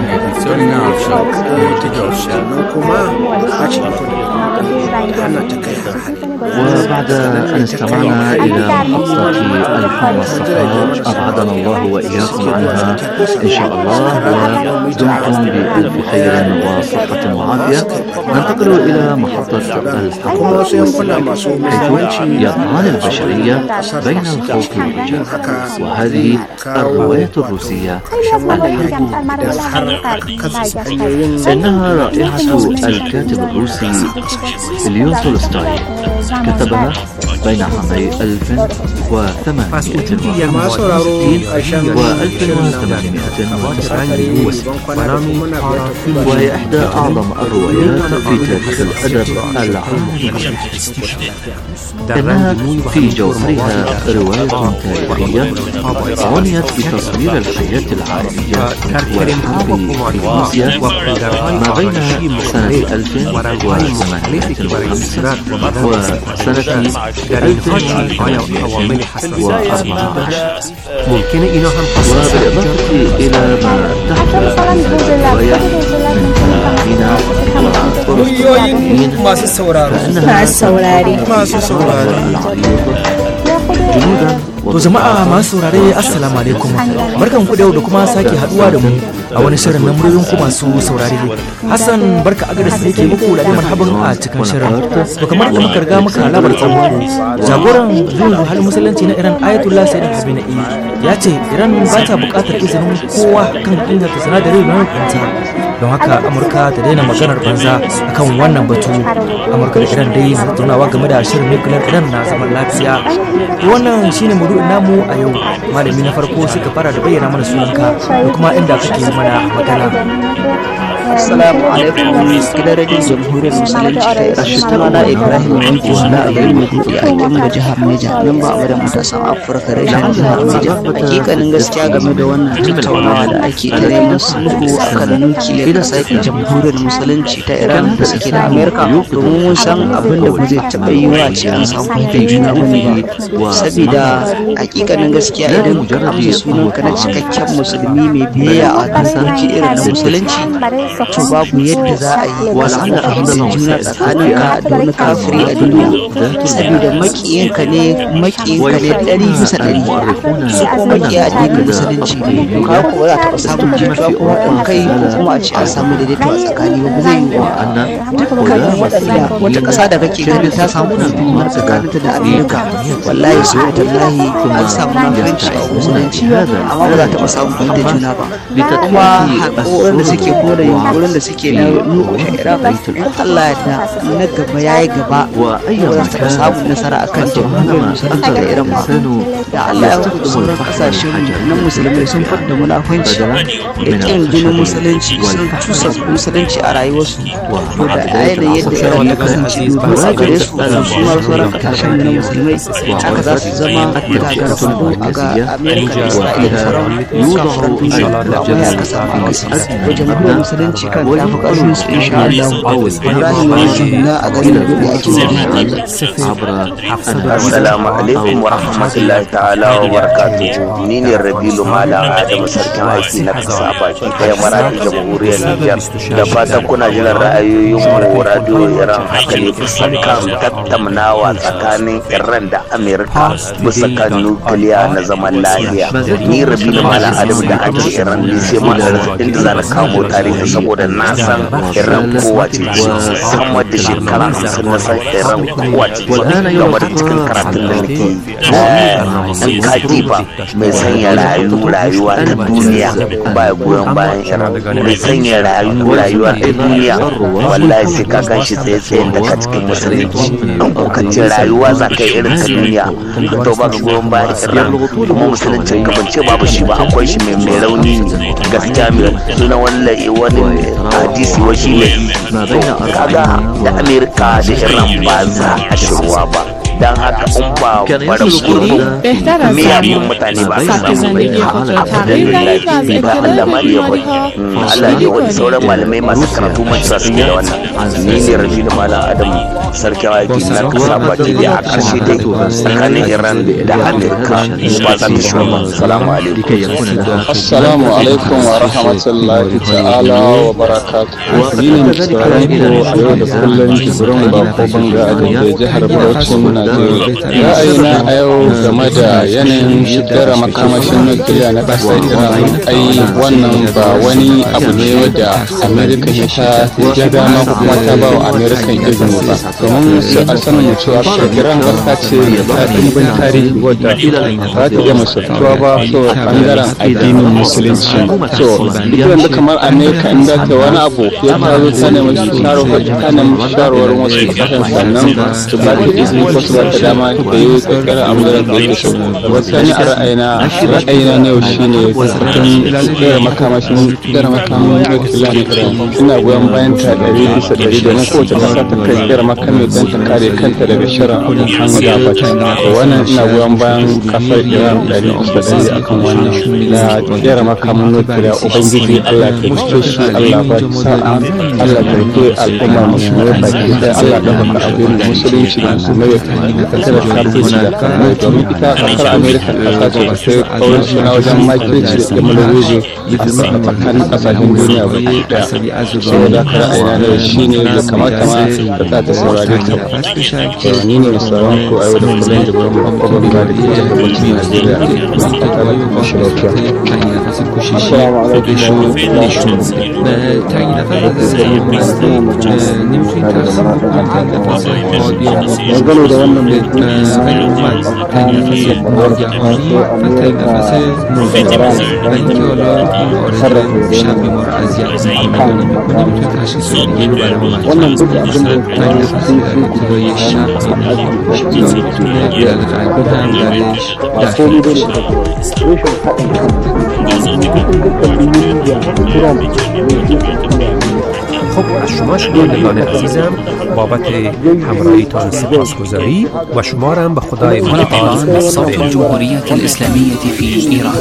sannan kuma a cikin hana ta kai وبعد أن استمعنا إلى محطة الحمى الصفراء أبعدنا الله وإياكم عنها إن شاء الله، ودمتم بألف خير وصحة وعافية. ننتقل إلى محطة الحمى حيث يطعن البشرية بين الخوف والرجاء، وهذه الرواية الروسية إنها رائحة الكاتب الروسي ليو تولستوي، كتبها بين عامي ألف وثمانمائة وستين و ألف وثمانمائة وتسعين، وهي إحدى أعظم الروايات في تاريخ الأدب العالمي. إنها في جوهرها رواية تاريخية عنيت بتصوير الحياة العائلية والحرب في روسيا ما بين سنة ألف وثمانمائة وخمسة وسنة ألف وأربعة عشر. ممكن إنهم وبالإضافة إلى ما تحت الرواية من تلاقين وطرق مع السوراري مع السوراري مع السوراري جنودا. To jama'a masu saurare assalamu alaikum, barkan ku da yau da kuma sake haduwa da mu a wani shirin na muryoyin ku masu saurare. Hassan barka agadas ne ke muku da marhaban a cikin shirin. To kamar da muka riga muka labarta muku, jagoran zuwa halin musulunci na Iran Ayatollah Sayyid Khamenei ya ce Iran ba ta buƙatar izinin kowa kan inganta sinadarin nukiliya. Don haka Amurka ta daina maganar banza akan wannan batu. Amurka da Iran dai na tattaunawa game da shirin nukiliyar Iran na zaman lafiya. Wannan shine maudu'in namu a yau. Malami na farko suka fara da bayyana mana sunanka da kuma inda kake mana magana. Assalamu alaikum, gidan rajin jamhuriyar musulunci ta Ashitana Ibrahim Wanki na abin mai kuɗi a kyan da jihar Neja, nan ba a wadda matasan Afirka reshen jihar Neja. Hakikanin gaskiya game da wannan tattaunawa da ake ta neman sulhu a kan nukiliyar da sake jamhuriyar musulunci ta Iran da suke da Amerika, domin mun san abin da ba zai taɓa yi wa ce an samu fahimtar juna bane ba. Sabida hakikanin gaskiya idan ka amsa sunan ka na cikakken musulmi mai biyayya a dokoki irin na musulunci, to babu yadda za a yi ولعل أغلبهم juna tsakaninka da wani kafiri a duniya saboda makiyinka ne makiyinka ne ɗari bisa ɗari su kuma makiya addinin musulunci to ka ko ba za ta samun jituwa ko haɗin kai ko kuma a ce an samu daidaito a tsakani ba zai yi ba dukkan waɗanda wata ƙasa da kake ganin ta samu jituwa tsakaninta da Amerika wallahi su ta lahi an samu nafiranci a musulunci amma ba za ta samu fahimta juna ba kuma haƙoƙin da suke kore yunkurin da suke na nukushe Iraq Allah ya da na gaba ya yi gaba ba za ta samun nasara a kan jamhuriyar musulunci da Iran ba da Allah ya hudu sauran kasashen na musulmi sun fadda munafanci da ƙin jinin musulunci sun cusa musulunci a rayuwarsu to da ayyana yadda Iran ta kasance ba a gare su su ma sauran kasashen na musulmai haka za su zama gagarfado a ga Amerika da Isra'ila da sauran kasashen duniya da amma ya kasa a kasa to jamhuriyar musulunci kan ta fi ƙarfin su insha Allah Ibrahim wani na a garin da ake Assalamu alaikum wa rahmatullahi ta'ala wa barakatuhu. Ni ne Rabilu Malam Adamu sarkin aiki na kasa baki ɗaya Maradi jamhuriyar Nijar. Da fatan kuna jiran ra'ayoyin mu radio Iran haka ne bisa kan tattaunawa tsakanin Iran da Amerika bisa kan nukiliya na zaman lafiya. Ni Rabilu Malam Adamu da an ce Iran ne sai ma inda za na kamo tarihi saboda na san Iran kowace ce sama da shekara hamsin na san Iran kowace ce game da cikin karatun da nake yi. Ɗan katifa mai sanya rayuwa ta duniya ba goyon bayan Iran mai sanya rayuwa ta duniya wallahi sai ka kan shi tsaye tsayen daga cikin musulunci an kokacin rayuwa za ka yi irin ta duniya to ba ka goyon bayan Iran kuma musuluncin ka bance babu shi ba akwai shi mai mai rauni ne gaskiya mai suna wallahi wani hadisi wa shi ne to kaga da Amerika da Iran ba za a shirwa ba dan haka in ba bara gurbin miyagun mutane ba su samu alhamdulillah ba Allah ma ya wani Allah ya wani sauran malamai masu karatu masu suke da wannan ni ne rafi da malam Adam sarkin aiki na kasa baki da a karshe dai tsakanin Iran da Amerika ba za ta shi ba assalamu alaikum assalamu alaikum wa rahmatullahi ta'ala wa barakatuh ni ne sauran ko a yau da kullum jibirin ba ko banga a da jihar Bauchi ra'ayina a yau game da yanayin shigar makamashin nukiliya na ƙasar Iran ai wannan ba wani abu ne wadda Amerika ya ta ya dama kuma ta ba wa Amerika izini ba domin su a sanin cewa Iran ƙasa ce ta ɗimbin tarihi wadda za ta iya musultuwa ba so ɓangaren addinin musulunci so duk wanda kamar Amerika in za ta wani abu ya ta zo ta nemi shawarwarin wasu ƙasashen sannan su ba ta izini ko su ba ta dama da yi tsakar amuran da yake so wasu ne a ra'ayina ra'ayina ne yau shi ne cikin tsakar makamashin tsakar makamashin nukiliya na Iran ina goyon bayan ta ɗari bisa ɗari domin kowace ƙasa ta kai tsakar makamin don ta kare kanta daga shirin abin hannu da bata wannan ina goyon bayan ƙasar Iran ɗari bisa ɗari akan wannan na tsakar makamin nukiliya ubangiji Allah ta rike shi Allah ba ta sa'a Allah ta rike al'umma musulmai baki ɗaya Allah ta baka abin musulunci da musulmai kasar kafirci da kamar domin ita kasar Amerika kasa ce ba sai kawai suna wajen makirci da malawizi a tsakanin kasashen duniya ba daya saboda ka ra'ayina da shi ne da kamata ma da ta ta saurare ta ba ni ne sauran ko a yau da kullum da gurin babban ba da ke jihar Bauchi Najeriya na fata da kuma shi lafiya assalamu alaikum da wannan wannan duk abin خب از شما شنوندگان عزیزم بابت همراهیتان سپاسگزاری و شما را به خدای متعال صوت الجمهورية الإسلامية في إيران.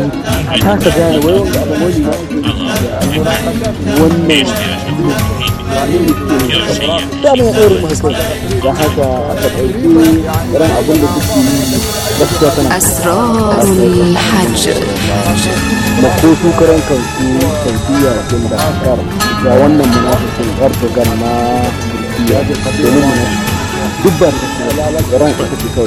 haka gane wai wanda abu amfani da suke yi da mai ɗaure mu kai da haka aka ɗauki ran abin da suke yi gaskiya tana asrarul hajj da ko su karan kansu saudiya din da akar da wannan munafikin Erdogan na Turkiya domin duk ba da ran aka ci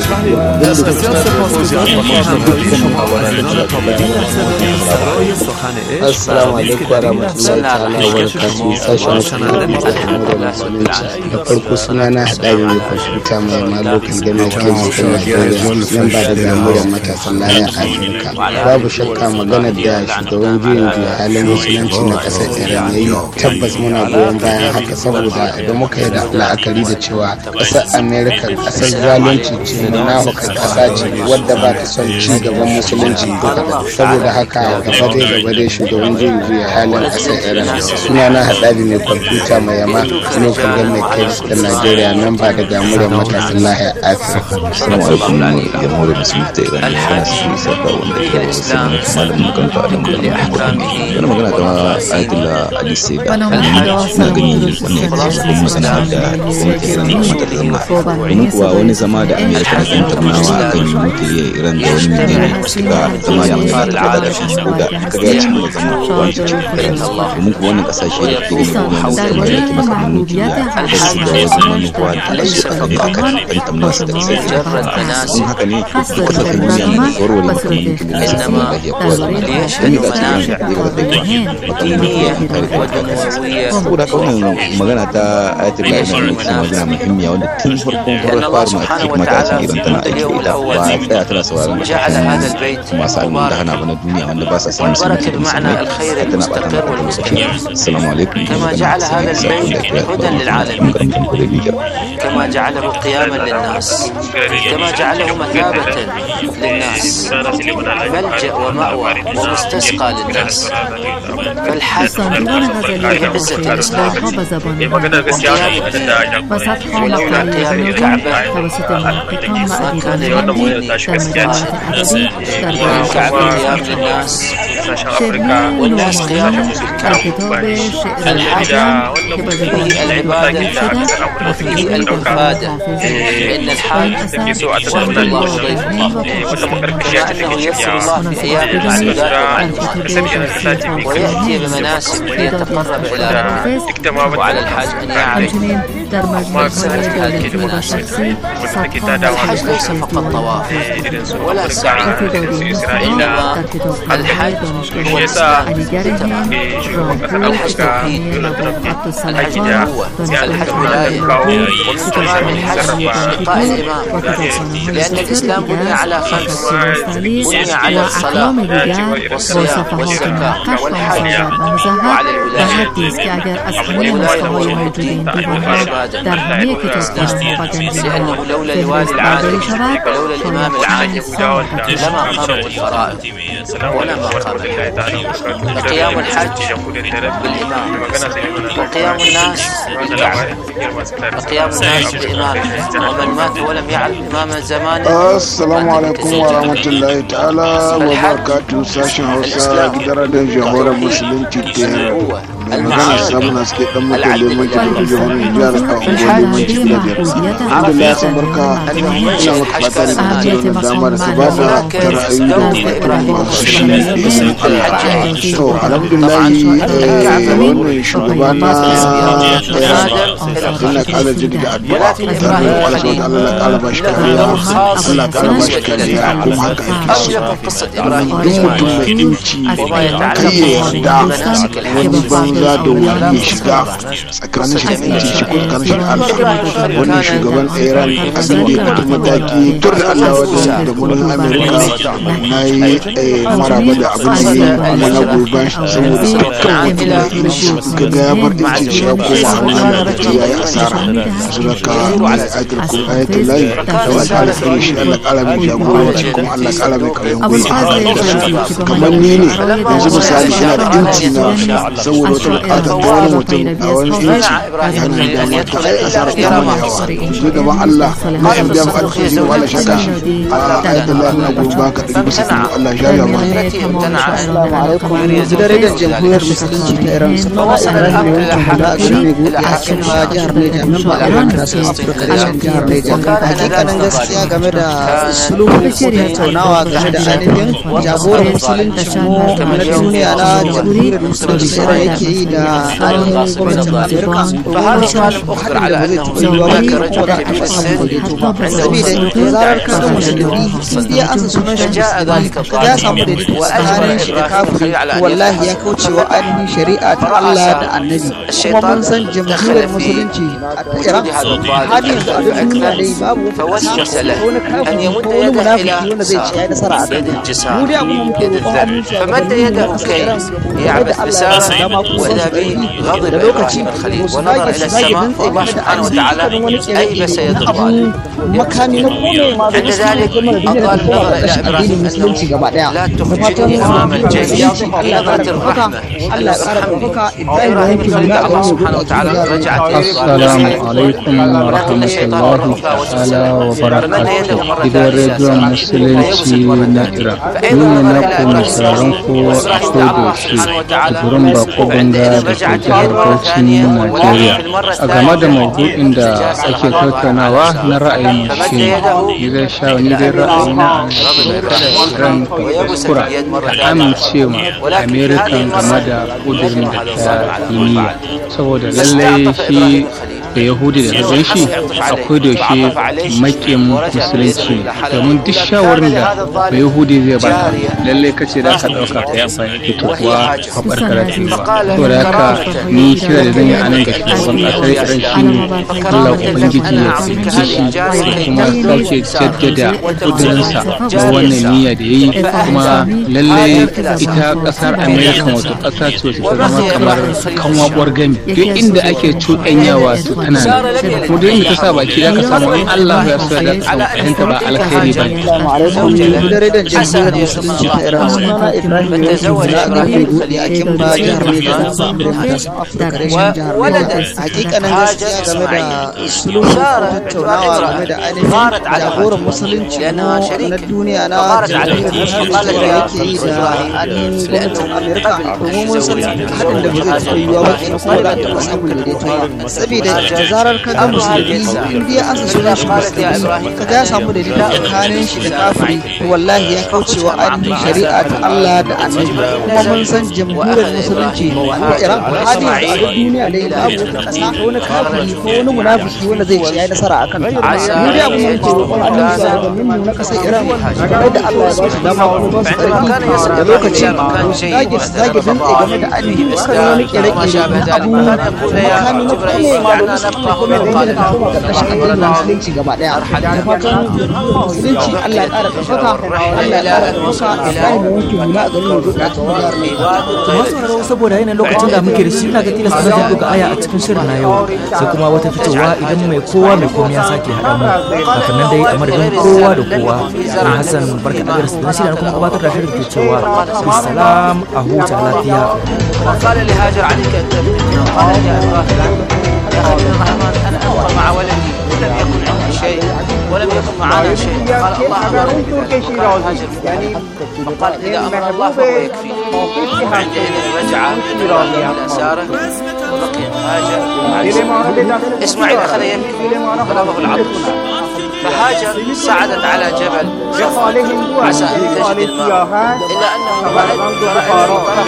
kawai. Assalamu alaikum wa rahmatullahi ta'ala wa barakatuhu. Sashen da farko suna na haɗari mai kwamfuta mai ma lokacin da mai kai jikin Najeriya nan ba da damuwar matasan laya a Afirka. Babu shakka maganar da shugaban juyin juya halin musulunci na ƙasar Iran ya yi tabbas muna goyon bayan haka saboda idan muka yi da la'akari da cewa ƙasar Amerika ƙasar zalunci ce na hukar ƙasa ce wadda ba ta son ci gaban musulunci saboda haka gaba dai gaba dai shugaban juyin juya halin ƙasar Iran suna na haɗari mai kwamfuta mai yama lokacin da mai kai jikin Najeriya nan ba da damuwar matasan lahiyar Afirka. Assalamu alaikum jamhuriyar musulunci ta Iran kana su isa da wanda ke wasu malamin makaranta a nan da yana magana ta ayatollah Ali Sega na gani wannan ya ce kuma magana da gwamnati Iran da mata ta zama domin kuwa wani zama da Amerika na kan tattaunawa a kan nukiliya Iran da wani menene ga zama ya mai da da shi ko da ka ga ya zama wani cikin Iran domin kuwa wannan kasashe da ke gani kuma mu zama da ke makamin nukiliya da su da wasu manuwa da su a kan akan tattaunawa su da sai in haka ne duk kasashen duniya ne warware makamin nukiliya da su zama da ya kowa zama da dan da cikin shi da da makamin nukiliya kare kai saboda wannan magana ta ayatollah Ali Sega magana muhimmiya wanda tun farkon farar fara ma ake kuma ta ce idan tana aiki ita ba a tsaya tana sauraron masu almin da hana bana duniya wanda ba sa samun sun mutum musamman tana ba ta mata lokaci assalamu alaikum كما جعل هذا البيت هدى للعالمين كما جعله قياما للناس كما جعله مثابة للناس ملجأ ومأوى ومستسقى للناس فالحج بعزة الإسلام وقيام الكعبة ما كان يؤدي الكعبة قيام للناس والناس قيام الحج فيه العبادة وفيه العبادة لأن الحاج وعد الله ضيفه كما أنه يسر الله في أيام المعدودات والمعادات ويأتي بمناسك ليتقرب إلى ربه وعلى الحاج أن يعرف مقصد الحج ليس فقط طواف ولا سعي إنما الحج هو الإسلام الحج توحيد الحج هو الحج ولاية واستمام الحج إعطاء الإمام لأن الإسلام بني على خمس بني على الصلاة والصيام والزكاة والحج وعلى الولاية لأنه لولا الوالي العادل ولولا الإمام العادل لما قامت الفرائض ولما قامت فقيام الحج بالإمام وقيام الناس بالكعبة وقيام الناس بإمامه ومن مات ولم يعرف إمام زمانه. السلام عليكم ورحمة الله تعالى وبركاته. ساشن هوسا جدار الجمهور المسلم تيتير magana samu na suke dan muka leman jikin jihohin jihar Kano leman jikin da alhamdulillah san barka ina maka fata da wannan dama da su ba da ra'ayi da bukatun masu shi to alhamdulillah wannan shugaba na ina kala jidda da addu'a tare da Allah subhanahu Allah na kala bashi kariya Allah kala bashi kariya kuma haka yake so duk mutum mai inci kai ya yarda wani banza da wani ya shiga tsakanin shi da inci shi ko tsakanin shi da Allah wannan shugaban Iran abin da ya fito mataki tur da Allah wajen da mulkin Amerika na yi maraba da abin da ya yi kuma na gobe saboda dukkan mutum da inci ga ya bar inci shi ya koma hannun da ya yi asara su da ka ayatul kun ayatul layi Allah kala kare shi Allah kala mai jagoranci kuma Allah kala mai karyan gwiwa kamar ni ne yanzu misali ina da inci na saboda wata bukatar wani mutum a wani inci yana da mata ai asarar ta mana yawa su gaban Allah ma ya biya bukatar su ne wala shaka a ayatul lahi na gurba ka ɗari bisa ɗari Allah ya ya mana. Assalamu alaikum. Yanzu da rediyon jamhuriyar musulunci ta Iran sun fara sanar da yawancin hula a garin mai gobe a cikin jihar Niger nan ba a da su Afirka da shan jihar Niger. Hakikanin gaskiya game da sulhu ko tattaunawa game da ainihin jagoran musulunci mu na duniya na jamhuriyar musulunci da yake yi da ainihin gwamnatin Amerika ba har haɗin da ba zai taɓa yiwuwa ba ko da a samu daidaito ba. Saboda da zarar ka ga musulmi in dai an sunan shi musulmi ka ya samu daidaito tsakanin shi da kafiri wallahi ya kaucewa ainihin shari'a ta Allah da annabi kuma mun san jamhuriyar musulunci a Iran hadi yanzu a duniya dai babu wani kafiri ko wani munafiki wanda zai ci ya nasara a kan mu dai abun muke roƙon aminci فمد يده كي يعبث بسارة وإذا به غضب إبراهيم الخليل ونظر إلى السماء الله سبحانه وتعالى أيبس يد الظالم عند ذلك أطال نظر إلى إبراهيم أنه لا تخرجني أمام الجيش بنظرة الرحمة إبراهيم الخليل الله سبحانه وتعالى رجعت السلام عليكم ورحمة الله تعالى وبركاته إذا رجع مسلمتي نكرة من نقوم سارنكو أخذوشي تبرم بقبندا بجهر بوشي نيجيريا أجمع موضوع عند أكيد نواه نرأي مشي إذا شاو ندير رأينا ران كورا أمم شيما أمريكا جمادا قدر من الدنيا سودا للي شيء da Yahudi da ta shi akwai da shi makin musulunci domin duk shawarar da da Yahudi zai ba lalle kace da ka dauka ka yasa yake to kuwa habar karatu ba to da haka ni kira da zan yi anan ga shugaban kasar Iran shine Allah ubangiji ya tsike shi kuma sake jaddada kudurinsa da wannan niyya da yayi kuma lalle ita kasar America wato kasa ce wacce ta zama kamar kanwa gami duk inda ake cuɗanyawa su tana mu da yin ta sa baki da ka samu in Allah ya so da fahimta ba alkhairi ba. Assalamu alaikum da rediyon jamhuriyar musulunci ta Iran sunana Ibrahim Yusuf na garin Gudi a Kimba jihar Niger na Afirka reshen jihar Niger. Hakikanin gaskiya game da sulhu tattaunawa game da ainihin jagoran musulunci na duniya na jamhuriyar musulunci da yake yi da ainihin gwamnatin Amerika domin mun san haɗin da ba zai taɓa yiwuwa ba kenan kuma za ta taɓa samun daidaito ba saboda da zarar ka ga musulmi in dai an sunan shi musulmi ka ga ya samu daidaito tsakanin shi da kafiri wallahi ya kaucewa ainihin shari'a ta Allah da annabi kuma mun san jamhuriyar musulunci ko Iran hadi a duk duniya dai babu wata kasa ko wani kafiri ko wani munafiki wanda zai ci yayi nasara akan ta mu dai abun da yake roƙon Allah ya ga mu na kasar Iran da Allah ya ba su dama ko ba su karfi da lokaci zage zage dan game da ainihin kan wani kire-kire na abu makami na kuma ma da nasu kuma da yake da kuma karkashin addinin musulunci gaba daya da fatan musulunci Allah ya ƙara ɗaukaka Allah ya ƙara ɗaukaka Ibrahim ya wanke hula a garin Yodo da ta jihar to masu sauraro saboda yanayin lokacin da muke da shi ina ga tilasta zan duka aya a cikin shirin na yau sai kuma wata fitowa idan mai kowa mai komai ya sake haɗa mu kafin nan dai a madadin kowa da kowa ni Hassan barka da garin na shirin kuma gabatar da shirin ke cewa salam a huta lafiya وقال لهاجر عليك أن تبني قال يا إبراهيم يا خليل الرحمن أنا أبقى مع ولدي ولم يكن عندي شيء ولم يكن معنا شيء قال الله أمرني بذلك فقال هاجر فقال إذا أمر الله فهو يكفي وعندئذ رجع إبراهيم إلى سارة وبقيت هاجر مع إسماعيل أخذ يمينه وغلبه العطش فهاجر صعدت على جبل صفا عسى أن تجد الماء إلا أنه رأى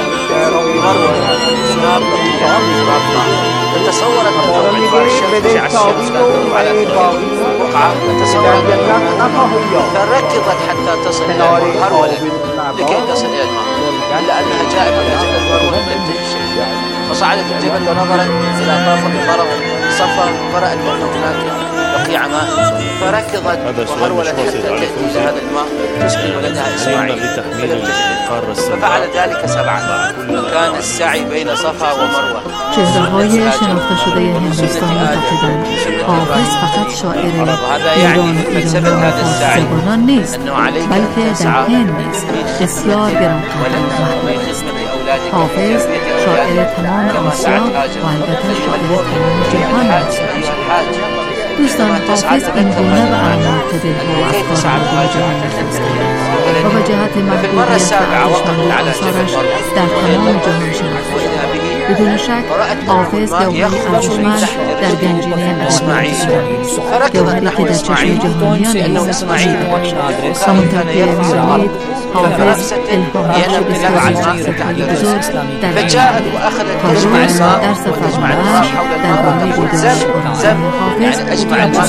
فتصورت أن الشمس على الشمس على وقعة فتصورت فركضت حتى تصل إلى هرولة لكي تصل إلى الماء إلا أنها جاءت إلى جبل مروة لم تجد شيء فصعدت الجبل ونظرت إلى طرف الغرب صفا فرأت أن هناك بقيع ماء فركضت وهرولت حتى تأتي إلى هذا الماء تسقي ولدها إسماعيل فلم تجد ففعل ذلك سبعا كان السعي بين صفا ومروة چهره‌های شناخته شده هندوستان معتقدند حافظ فقط شاعر ایران خدمات زبانان نیست بلکه در هند نیز بسیار گرانقدر محبوب است. حافظ شاعر تمام آسیا و البته شاعر تمام جهان است. دوستان، حافظ این گونه به اعماق دلها و افکار مردم جهان نفوذ کرد و به جهت محبوبیت و ارزشمندی آثارش در تمام جهان شناخته. بدون شک حافظ جوهری ارزشمند در گنجینه ادبیات ایرانی است، جوهری که در چشم جهانیان نیز دیده باشد. همانطور که می‌دانید حافظ الهام بخش بسیاری شخصیت‌های بزرگ در ایران بود. در سفرنامه‌اش درباره بودن حافظ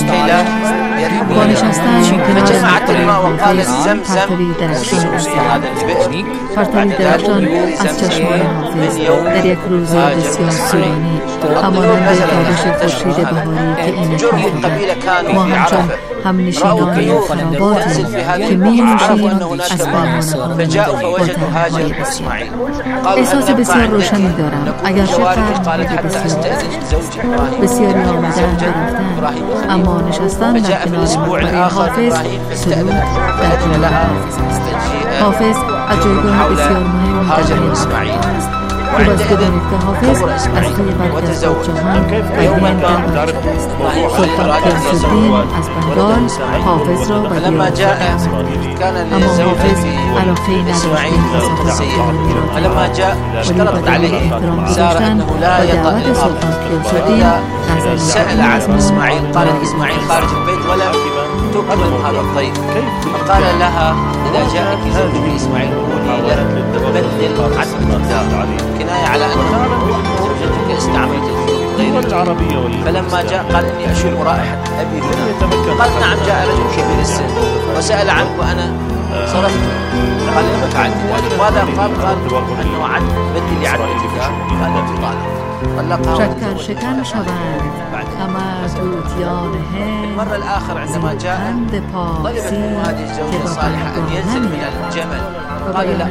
با نشستن کنار مقبره حافظ پرتوی درخشان است. پرتوی درخشان از چشمان حافظ در یک روز بسیار سیرانی همانند تابش خورشید بهاری که این نشان دارد. ما همچون هم نشینان خراباتی که می نوشیم از فرمانه‌های با تنهای بسیار. احساس بسیار روشنی دارم اگرچه فرمانهای بسیار بسیاری آمدن و رفتن، اما نشستن در کنار مقبره حافظ سلوک در کنار حافظ است. حافظ از جایگاه بسیار مهمی در میان است. خوب است بدانید که حافظ از توی برخی از جهان قدیم در است. سلطان غیاث‌الدین از بنگال حافظ را به دیار است، اما حافظ علاقه‌ای نداشت این تصادف ایرانی را ولی به دلیل احترام گذاشتن و دعوت سلطان غیاث‌الدین سأل عن إسماعيل، قال إسماعيل خارج البيت ولم تكرم هذا الضيف، فقال لها إذا جاءك زوجك إسماعيل قولي له بدل عدد الدار، كناية على أن زوجتك استعملت غير. فلما جاء قال إني أشم رائحة أبي هنا. قال نعم، جاء رجل كبير السن وسأل عنك وأنا صرفت. قال لما فعلت ذلك؟ ماذا قال؟ قال أنه عد بدل عدد الدار. قال طالب شکر شکن شوند همه دوتیان المرة الآخر عندما جاء طلبت من هذه الزوجة الصالحة أن ينزل من الجمل، قال لا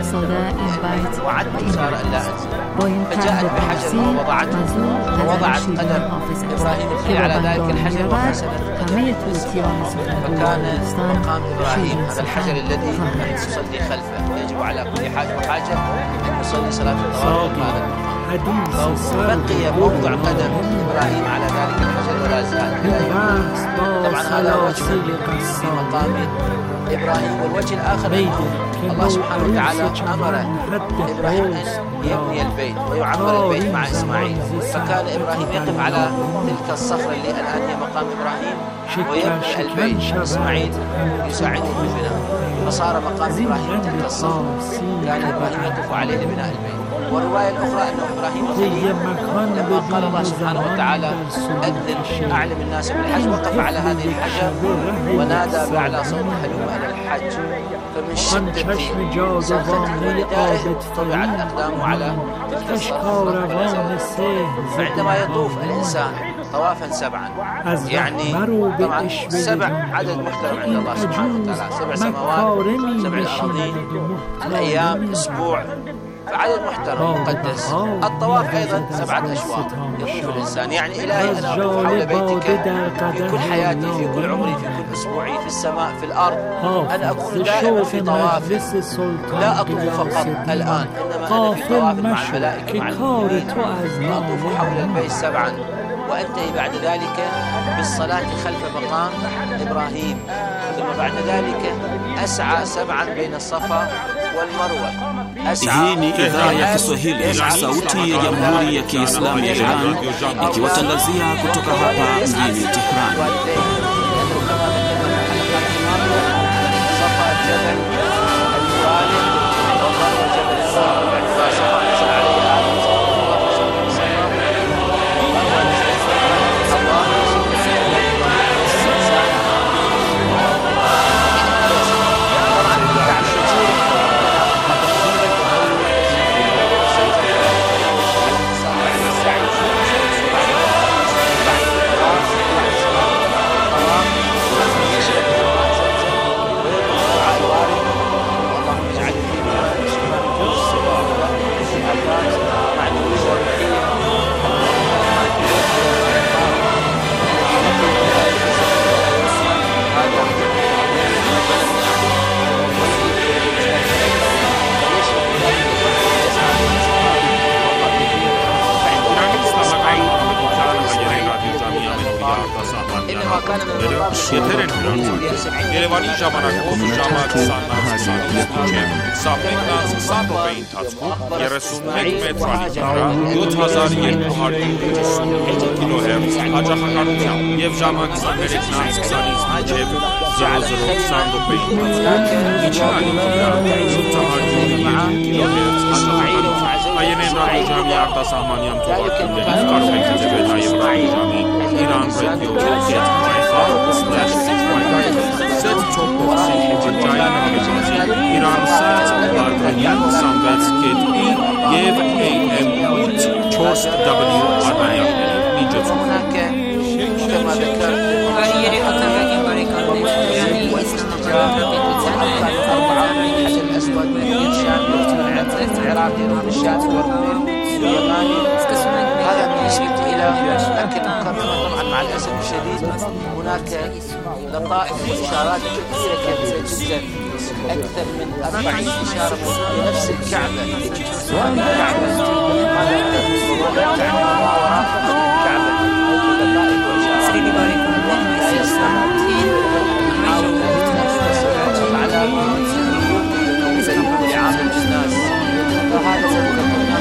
وعدت سارة أن لا أنزل، فجاءت بحجر ووضعته ووضعت قدم إبراهيم على ذلك الحجر وغسلت، فكان مقام إبراهيم هذا الحجر الذي يصلي خلفه. يجب على كل حاج وحاجة أن يصلي صلاة الطواف هذا المقام. بقي موضع قدم إبراهيم على ذلك الحجر ولا زال. طبعا هذا وجه في مقام إبراهيم، والوجه الآخر الله سبحانه وتعالى أمر إبراهيم أن يبني البيت ويعمر البيت مع إسماعيل، فكان إبراهيم يقف على تلك الصخرة اللي الآن هي مقام إبراهيم ويبني البيت، إسماعيل يساعده في البناء، فصار مقام إبراهيم تلك الصخرة كان إبراهيم يقف عليه لبناء البيت. والرواية الأخرى أن إبراهيم الخليل لما قال الله سبحانه وتعالى أذن أعلم الناس بالحج وقف على هذه الحجر ونادى بأعلى صوت هلم إلى الحج، فمن شدة زلزلة ندائه طبعت أقدامه على تلك الصخرة. فعندما يطوف الإنسان طوافا سبعا، يعني طبعا سبع عدد محترم عند الله سبحانه وتعالى، سبع سماوات، سبع الأراضين، الأيام، أسبوع، فعدد محترم مقدس. الطواف أيضا سبعة أشواط يطوف الإنسان، يعني إلهي أنا أطوف حول بيتك في كل حياتي، في كل عمري، في كل أسبوعي، في السماء، في الأرض، أنا أكون دائما في طواف، لا أطوف فقط الآن، إنما أنا في طواف مع الملائكة مع المؤمنين، فأطوف حول البيت سبعا، وأنتهي بعد ذلك بالصلاة خلف مقام إبراهيم، ثم بعد ذلك أسعى سبعا بين الصفا والمروة. Hii ni idhaa ya Kiswahili ya Sauti ya Jamhuri ya Kiislamu ya Iran ikiwatangazia kutoka hapa mjini Tehran. Երևանի ժամանակով ժամանակ քսանից մինչև Սապրիկնաց քսան րոպեի ընթացքում երեսունմեկ մետրանի վրա յոթ հազար երկու հարյուր ութսուն կիլոհերց հաճախականությամբ եւ ժամանակ քսաներեքից քսանից մինչև զրո զրո քսան րոպեի ընթացքում միջնալի վրա յոթ հարյուր կիլոհերց հաճախականությամբ հայերեն ռադիոժամի արտասահմանյան թողարկումներից կարող եք հետևել նաև ռադիոժամի Iran Radio get my slash set top boxing վճարային հաղորդակցի Iran site Armenian Samvets get in եւ A M eight four W արբանյակների միջոցով كما ذكرت بريري أتابعين بريكارني يعني أربعة من حجر الأسود من الشام يرتفع العراق يروح الشات واليماني هذا بالنسبة إلى لكن مقارنة طبعا مع الأسف الشديد هناك لطائف وإشارات كثيرة كثيرة جدا أكثر من أربعين إشارة بنفس الكعبة الكعبة ماذا تعني ما وراء الكعبة لطائف وإشارات لا يستطيع نحاول أن على لعامل الناس وهذا سبب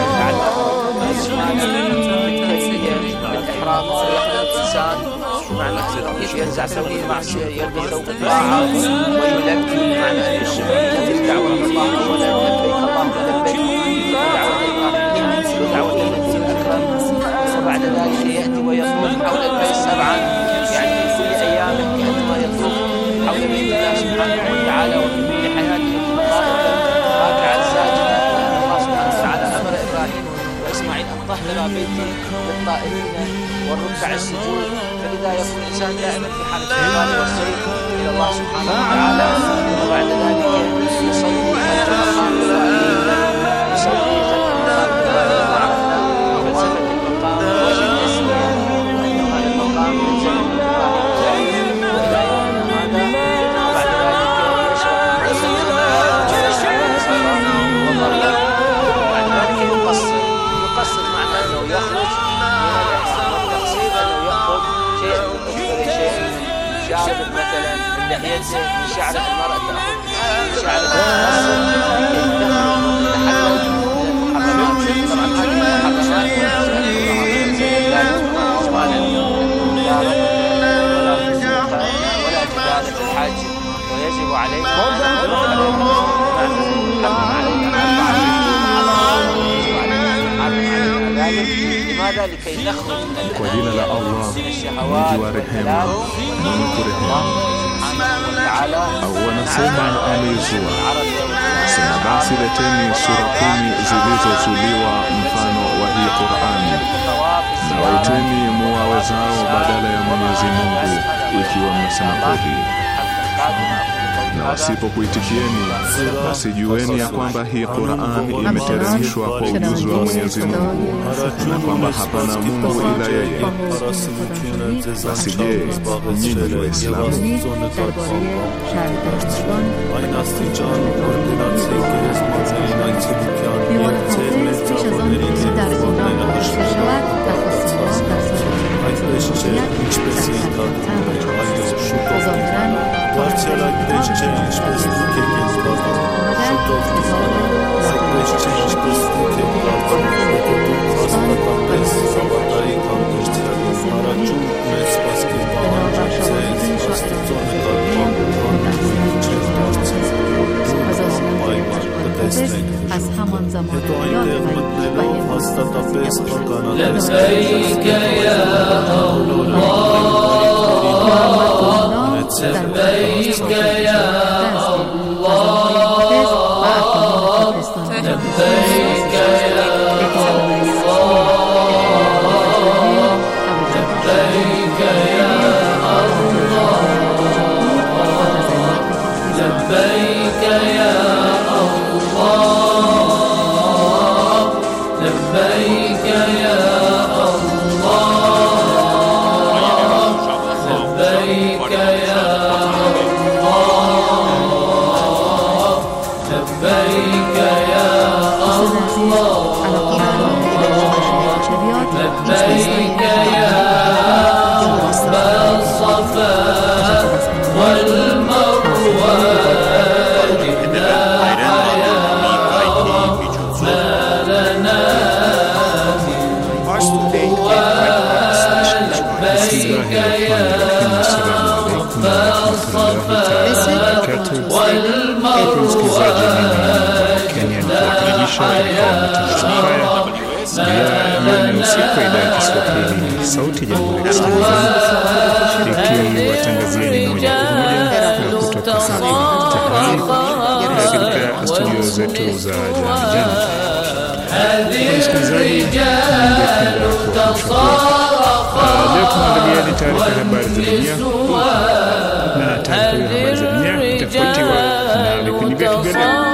الإحرام ويحضر الإنسان ينزع ثوب المعصية يلبس ثوب الطاعة ويلبي بمعنى أن يلبي دعوة الله ولا لبيك اللهم لبيك دعوة إبراهيم ودعوة النبي الأكرم وبعد ذلك يأتي ويطوف حول البيت سبعا يعني في كل أيامه يأتي ويطوف حول بيت الله سبحانه وتعالى وفي كل حياته قائدا راكعا ساجدا لأن الله سبحانه وتعالى أمر إبراهيم وإسماعيل أن طهر بيتي للطائفين والركع السجود فلذا يكون الإنسان دائما في حالة العبادة والسير إلى الله سبحانه وتعالى وبعد ذلك يصلي خلف مقام إبراهيم يصلي خلف مقام إبراهيم وعرفنا فلسفة المقام وجه التسمية وأن هذا المقام ينزل من إبراهيم وإلى يومنا هذا بعد ذلك يشرع وضرب بعد ذلك يقصر يقصر معنى أنه يخرج شعر مثلا من لحيته من شعر المرأة تأخذ شعر المقصر لكي تخرج محرمات طبعا هذه محرمات لا ولا فسوق ولا جبالة الحج ويجب عليك لماذا لكي نخرج من الشهوات والحلال wanasema ameizua sema basi leteni sura kumi zilizozuliwa mfano wa hii Qur'ani na waiteni muwawezao badala ya Mwenyezi Mungu ikiwa mnasema kweli na wasipokuitikieni basi jueni ya kwamba hii Qur'an imeteremshwa kwa ujuzi wa Mwenyezi Mungu na kwamba hapana Mungu ila yeye. Basi je, nyinyi Waislamu Parçalar gidecek hiçbir ülke gezmez. Şudur Aybeşçe hiçbir ülke kalmadı. Hasta kalbes sabahları kalmıştı. Aracı mesbas ki bağıracak ses. Hasta sonra kalmak. از همان زمان یاد لبیک یا الله لبیک یا الله لبیک یا لبيك يا رب الصفا Usiku idhaa ya Kiswahili sauti ya Jamhuri ya Kiislamu ikiwatangazieni moja kwa moja kutoka hapa katika studio zetu za Jamjani. Msikilizaji, leo tunaangalia taarifa ya habari za dunia, na taarifa ya habari za dunia itafuatiwa na vipindi vyetu vya leo.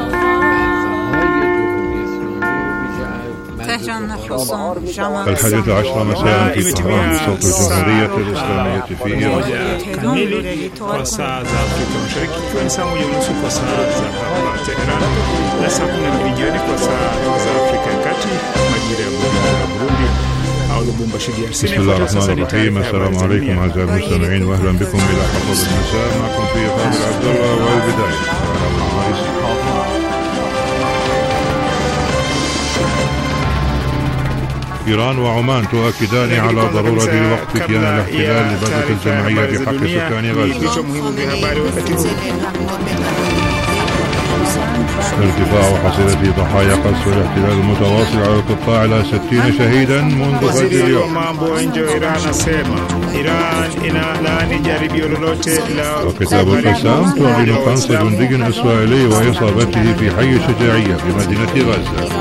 الحادية عشرة مساء في طهران صوت الجمهورية الإسلامية في إيران. kamili kwa saa za Afrika Mashariki, ikiwa ni saa moja unusu kwa saa za hapa Tehran na saa kumi na mbili jioni kwa saa za Afrika ya Kati, majira ya Burundi au Lubumbashi D R C. بسم الله الرحمن الرحيم. السلام عليكم أعزائي المستمعين واهلا بكم إلى حفظ المساء. معكم في فاضل عبد الله. والبداية إيران وعمان تؤكدان على ضرورة وقف كيان الاحتلال لبذل الجمعية بحق سكان غزة. ارتفاع حصيلة ضحايا قصف الاحتلال المتواصل على القطاع إلى ستين شهيدا منذ فجر اليوم. وكتاب القسام تعلن قنص جندي إسرائيلي وإصابته في حي شجاعية بمدينة غزة.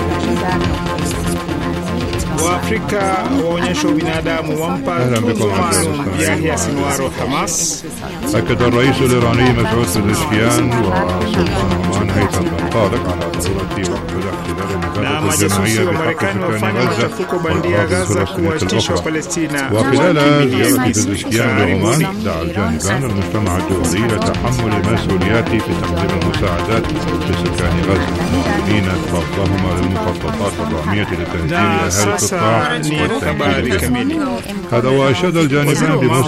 Waafrika waonyesha ubinadamu wampa Yahya Sinwar wa Hamas. أكد الرئيس الإيراني مسعود پزشکیان وسلطان عمان هيثم بن طارق على ضرورة وقف الاحتلال لبذل الجمعية بحق سكان غزة والأراضي الفلسطينية الأخرى. وخلال زيارة پزشکیان لعمان دعا الجانبان المجتمع الدولي لتحمل المسؤوليات في تقديم المساعدات لسكان غزة، مؤمنين رفضهما للمخططات الرعمية لتهجير أهالي القطاع والتنكيل. هذا وأشاد الجانبان